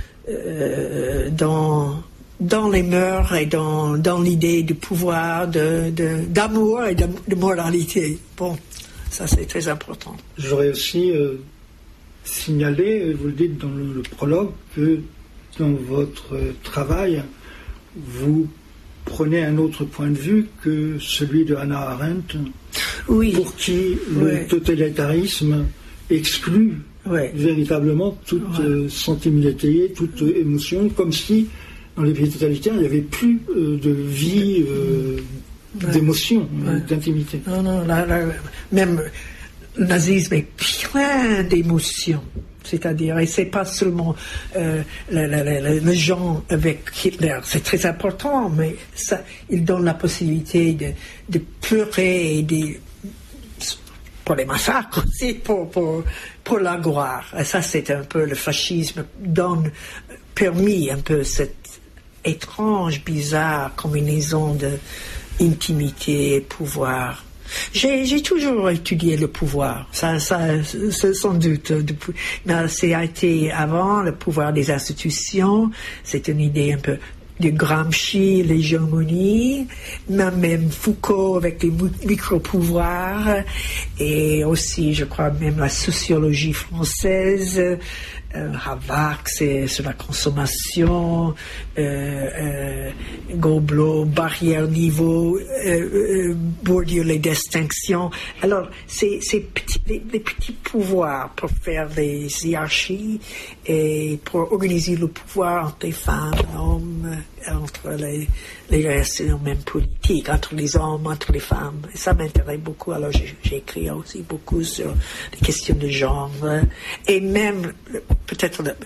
euh, dans, dans les mœurs et dans, dans l'idée du pouvoir, de, de, d'amour et de, de moralité. Bon, ça c'est très important. J'aurais aussi euh, signalé, vous le dites dans le, le prologue, que dans votre euh, travail, vous prenez un autre point de vue que celui de Hannah Arendt, oui. pour qui le Ouais. totalitarisme exclut Ouais. véritablement toute Ouais. euh, sensibilité, toute euh, émotion, comme si dans les pays totalitaires, il n'y avait plus euh, de vie, euh, Ouais. d'émotion, euh, Ouais. d'intimité. Non, non, là, là, même le nazisme est plein d'émotions. C'est-à-dire, et c'est pas seulement euh, le, le, le, le genre avec Hitler, c'est très important, mais ça, il donne la possibilité de, de pleurer et de, pour les massacres aussi, pour, pour, pour la gloire. Et ça, c'est un peu le fascisme donne, permis un peu cette étrange, bizarre combinaison de intimité et pouvoir. J'ai, j'ai toujours étudié le pouvoir, ça, ça, c'est sans doute. Depuis, mais ça a été avant le pouvoir des institutions, c'est une idée un peu de Gramsci, l'hégémonie, même Foucault avec les micro-pouvoirs, et aussi, je crois, même la sociologie française. Euh, Havak, c'est sur la consommation, euh, euh, Goblet, barrière niveau, euh, euh, Bourdieu, les distinctions. Alors, c'est, c'est petit, les, les petits pouvoirs pour faire des hiérarchies et pour organiser le pouvoir entre les femmes, les hommes, entre les, les relations même politiques, entre les hommes, entre les femmes. Et ça m'intéresse beaucoup. Alors, j'ai, j'ai écrit aussi beaucoup sur les questions de genre et même peut-être le,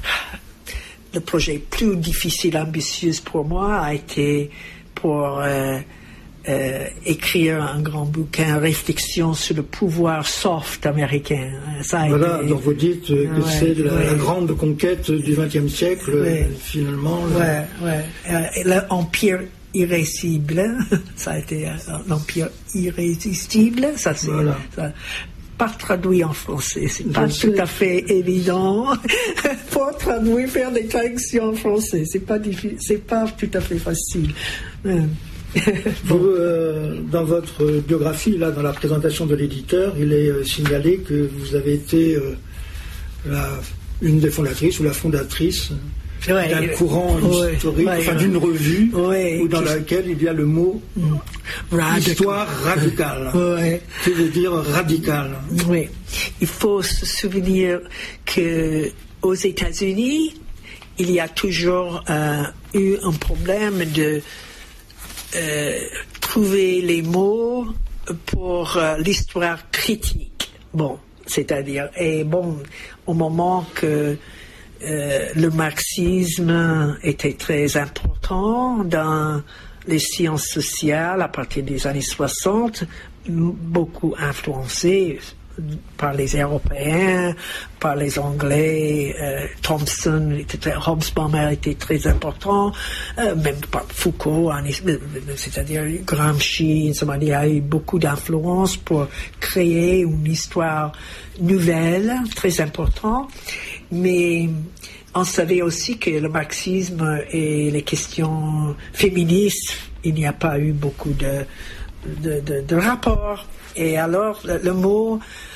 le projet plus difficile, ambitieux pour moi a été pour euh, euh, écrire un grand bouquin, réflexion sur le pouvoir soft américain. Ça a Voilà, été, donc vous dites euh, que ouais, c'est la, ouais. la grande conquête du vingtième siècle, Ouais. euh, finalement. le- Ouais, ouais. Euh, l'empire irrésistible, ça a été euh, l'empire irrésistible, ça c'est Voilà. ça, pas traduit en français, c'est Je pas sais. tout à fait évident. Pour traduire, faire des traductions en français, c'est pas difficile, c'est pas tout à fait facile. Euh, Vous, euh, dans votre biographie, là, dans la présentation de l'éditeur, il est euh, signalé que vous avez été euh, la, une des fondatrices ou la fondatrice Ouais, d'un euh, courant ouais, historique, ouais, enfin ouais. d'une revue, Ouais, où dans qui- laquelle il y a le mot Radical. histoire radicale, Ouais. qui veut dire radical. Oui, il faut se souvenir que aux États-Unis, il y a toujours euh, eu un problème de euh, trouver les mots pour euh, l'histoire critique. Bon, c'est-à-dire, et bon, au moment que euh, le marxisme était très important dans les sciences sociales à partir des années soixante, m- beaucoup influencé par les Européens, par les Anglais, euh, Thompson, était, Hobsbawm était très important, euh, même par Foucault, en- c'est-à-dire Gramsci, il y a eu beaucoup d'influence pour créer une histoire nouvelle, très importante, mais on savait aussi que le marxisme et les questions féministes, il n'y a pas eu beaucoup de, de, de, de rapports. Et alors, le, le mot,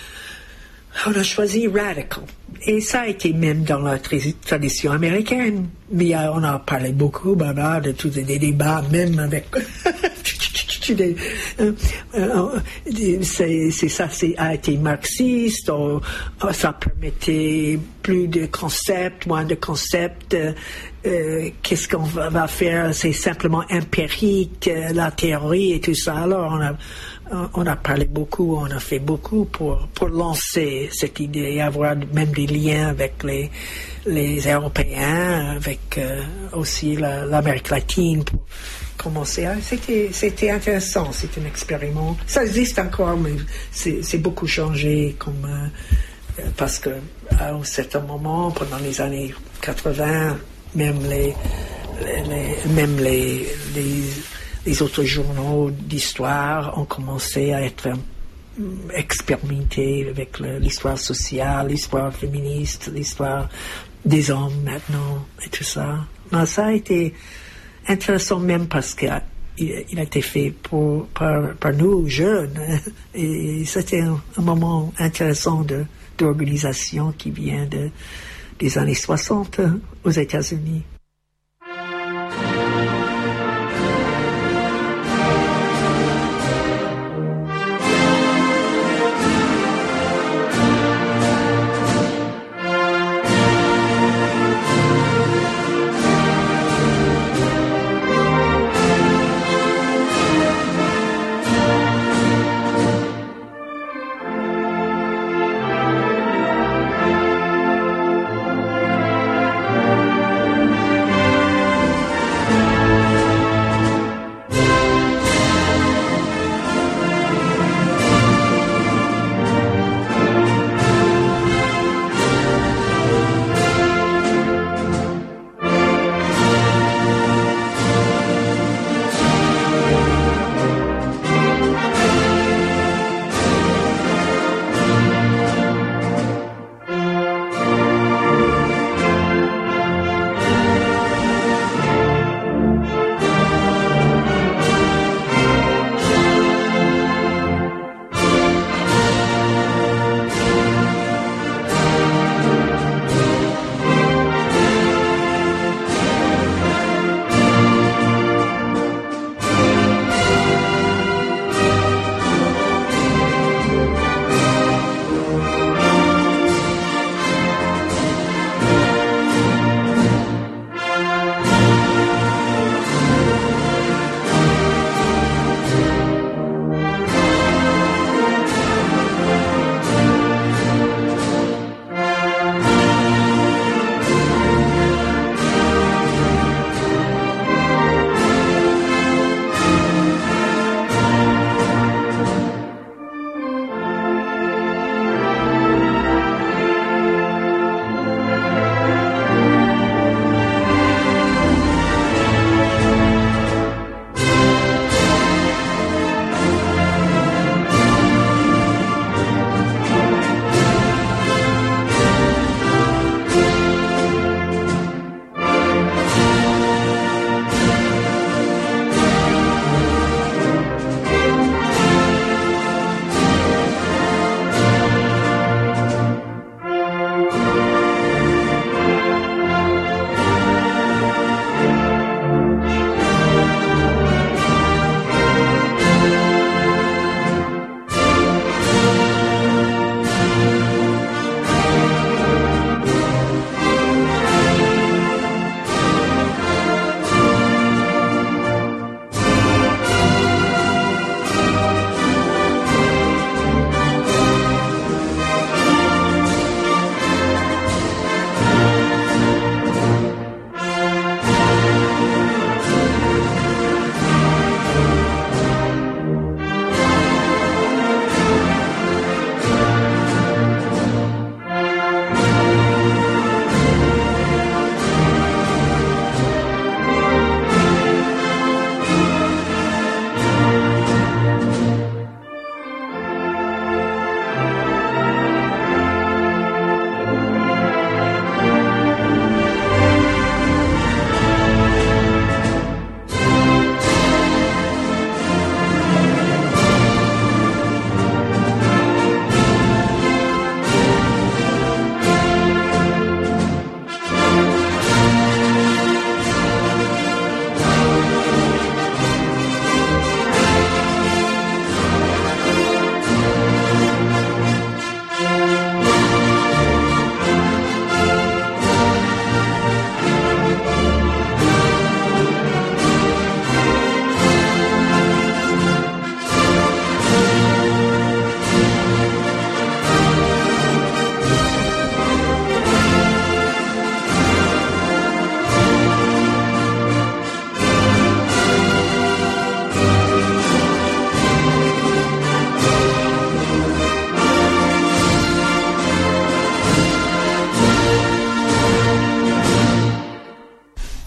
on a choisi radical. Et ça a été même dans la tra- tradition américaine. Mais euh, on a parlé beaucoup, ben là, de tous les débats, même avec des, euh, euh, c'est, c'est ça, c'est a été marxiste. Ou, ou ça permettait plus de concepts, moins de concepts. Euh, euh, qu'est-ce qu'on va, va faire? C'est simplement empirique, euh, la théorie et tout ça. Alors on a on a parlé beaucoup, on a fait beaucoup pour pour lancer cette idée, avoir même des liens avec les les Européens, avec euh, aussi la, l'Amérique latine pour commencer. C'était c'était intéressant, c'est un expériment. Ça existe encore, mais c'est c'est beaucoup changé comme euh, parce que à un certain moment, pendant les années quatre-vingts, même les, les, les même les, les les autres journaux d'histoire ont commencé à être expérimentés avec le, l'histoire sociale, l'histoire féministe, l'histoire des hommes maintenant et tout ça. Mais ça a été intéressant même parce qu'il il a été fait pour, par, par nous, jeunes. Et c'était un, un moment intéressant de, d'organisation qui vient de, des années soixante aux États-Unis.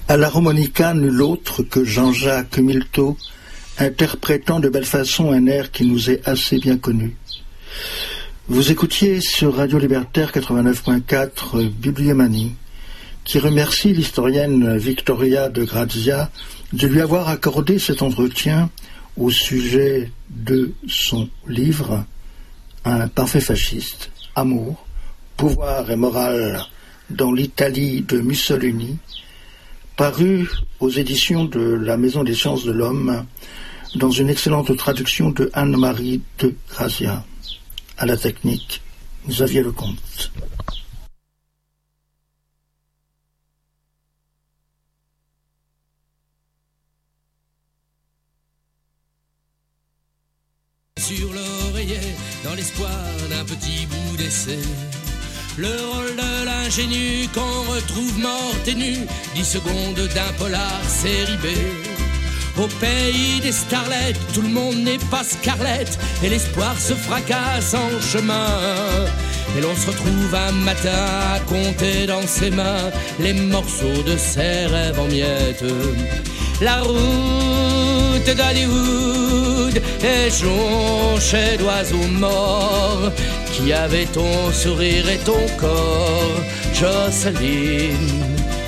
À l'harmonica, nul autre que Jean-Jacques Milteau, interprétant de belle façon un air qui nous est assez bien connu. Vous écoutiez sur Radio Libertaire quatre-vingt-neuf point quatre Bibliomanie, qui remercie l'historienne Victoria de Grazia de lui avoir accordé cet entretien au sujet de son livre « Un parfait fasciste, amour, pouvoir et morale dans l'Italie de Mussolini », paru aux éditions de la Maison des Sciences de l'Homme, dans une excellente traduction de Anne-Marie de Grazia. À la technique, Xavier Lecomte. Sur l'oreiller, dans l'espoir d'un petit bout d'essai, le rôle de l'ingénu qu'on retrouve mort et nu, dix secondes d'un polar série B. Au pays des starlettes, tout le monde n'est pas Scarlett, et l'espoir se fracasse en chemin. Et l'on se retrouve un matin à compter dans ses mains les morceaux de ses rêves en miettes. La route d'Hollywood est jonchée d'oiseaux morts qui avaient ton sourire et ton corps, Jocelyne.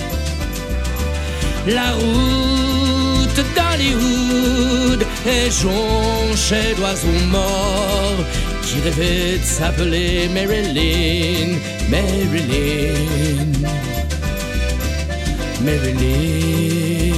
La route d'Hollywood est jonchée d'oiseaux morts qui rêvaient de s'appeler Marilyn, Marilyn, Marilyn.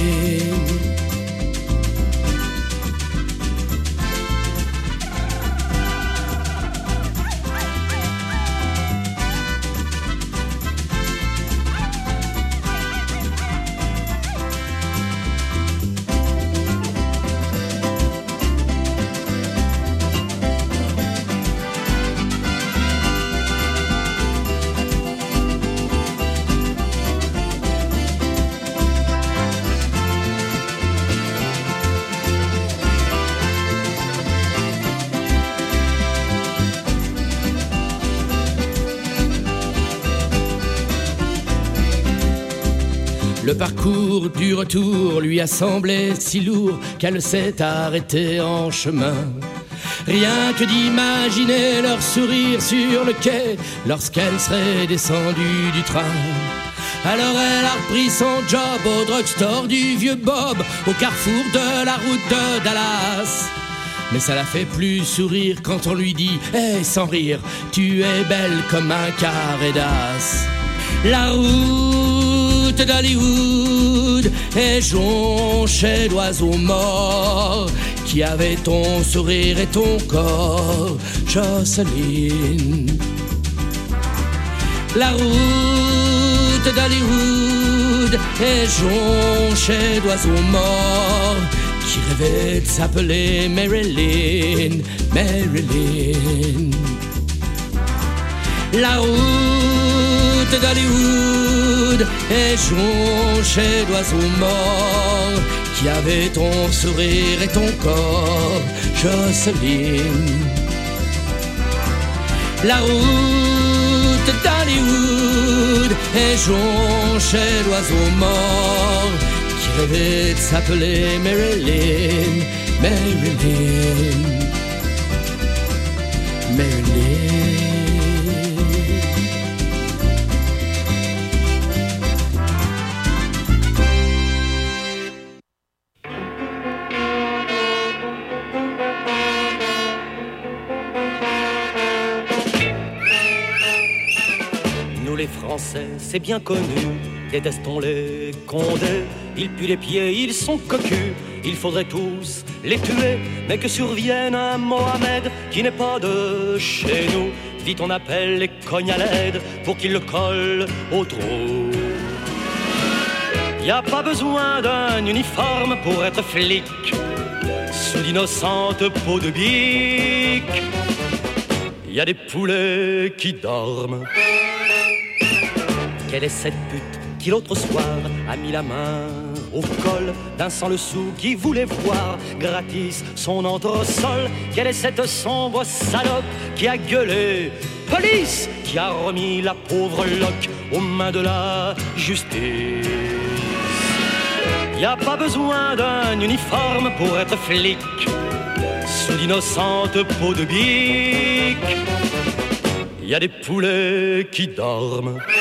Le parcours du retour lui a semblé si lourd qu'elle s'est arrêtée en chemin. Rien que d'imaginer leur sourire sur le quai lorsqu'elle serait descendue du train. Alors elle a repris son job au drugstore du vieux Bob, au carrefour de la route de Dallas. Mais ça la fait plus sourire quand on lui dit « Hey, sans rire, tu es belle comme un carré d'as ». La route d'Hollywood est jonchée d'oiseaux morts qui avaient ton sourire et ton corps, Jocelyne. La route d'Hollywood est jonchée d'oiseaux morts qui rêvaient de s'appeler Marilyn, Marilyn. La route d'Hollywood est jonchée d'oiseaux morts qui avaient ton sourire et ton corps, Jocelyne. La route d'Hollywood est jonchée d'oiseaux morts qui rêvaient de s'appeler Marilyn, Marilyn, Marilyn. Français, c'est bien connu, détestons les Condés. Ils puent les pieds, ils sont cocus, il faudrait tous les tuer. Mais que survienne un Mohamed qui n'est pas de chez nous. Vite on appelle les cognes à l'aide pour qu'ils le collent au trou. Y a pas besoin d'un uniforme pour être flic, sous d'innocentes peaux de bique. Y a des poulets qui dorment. Quelle est cette pute qui l'autre soir a mis la main au col d'un sans-le-sou qui voulait voir gratis son entresol? Quelle est cette sombre salope qui a gueulé police, qui a remis la pauvre loque aux mains de la justice? y a pas besoin d'un uniforme pour être flic, sous d'innocentes peaux de bique. Y a des poulets qui dorment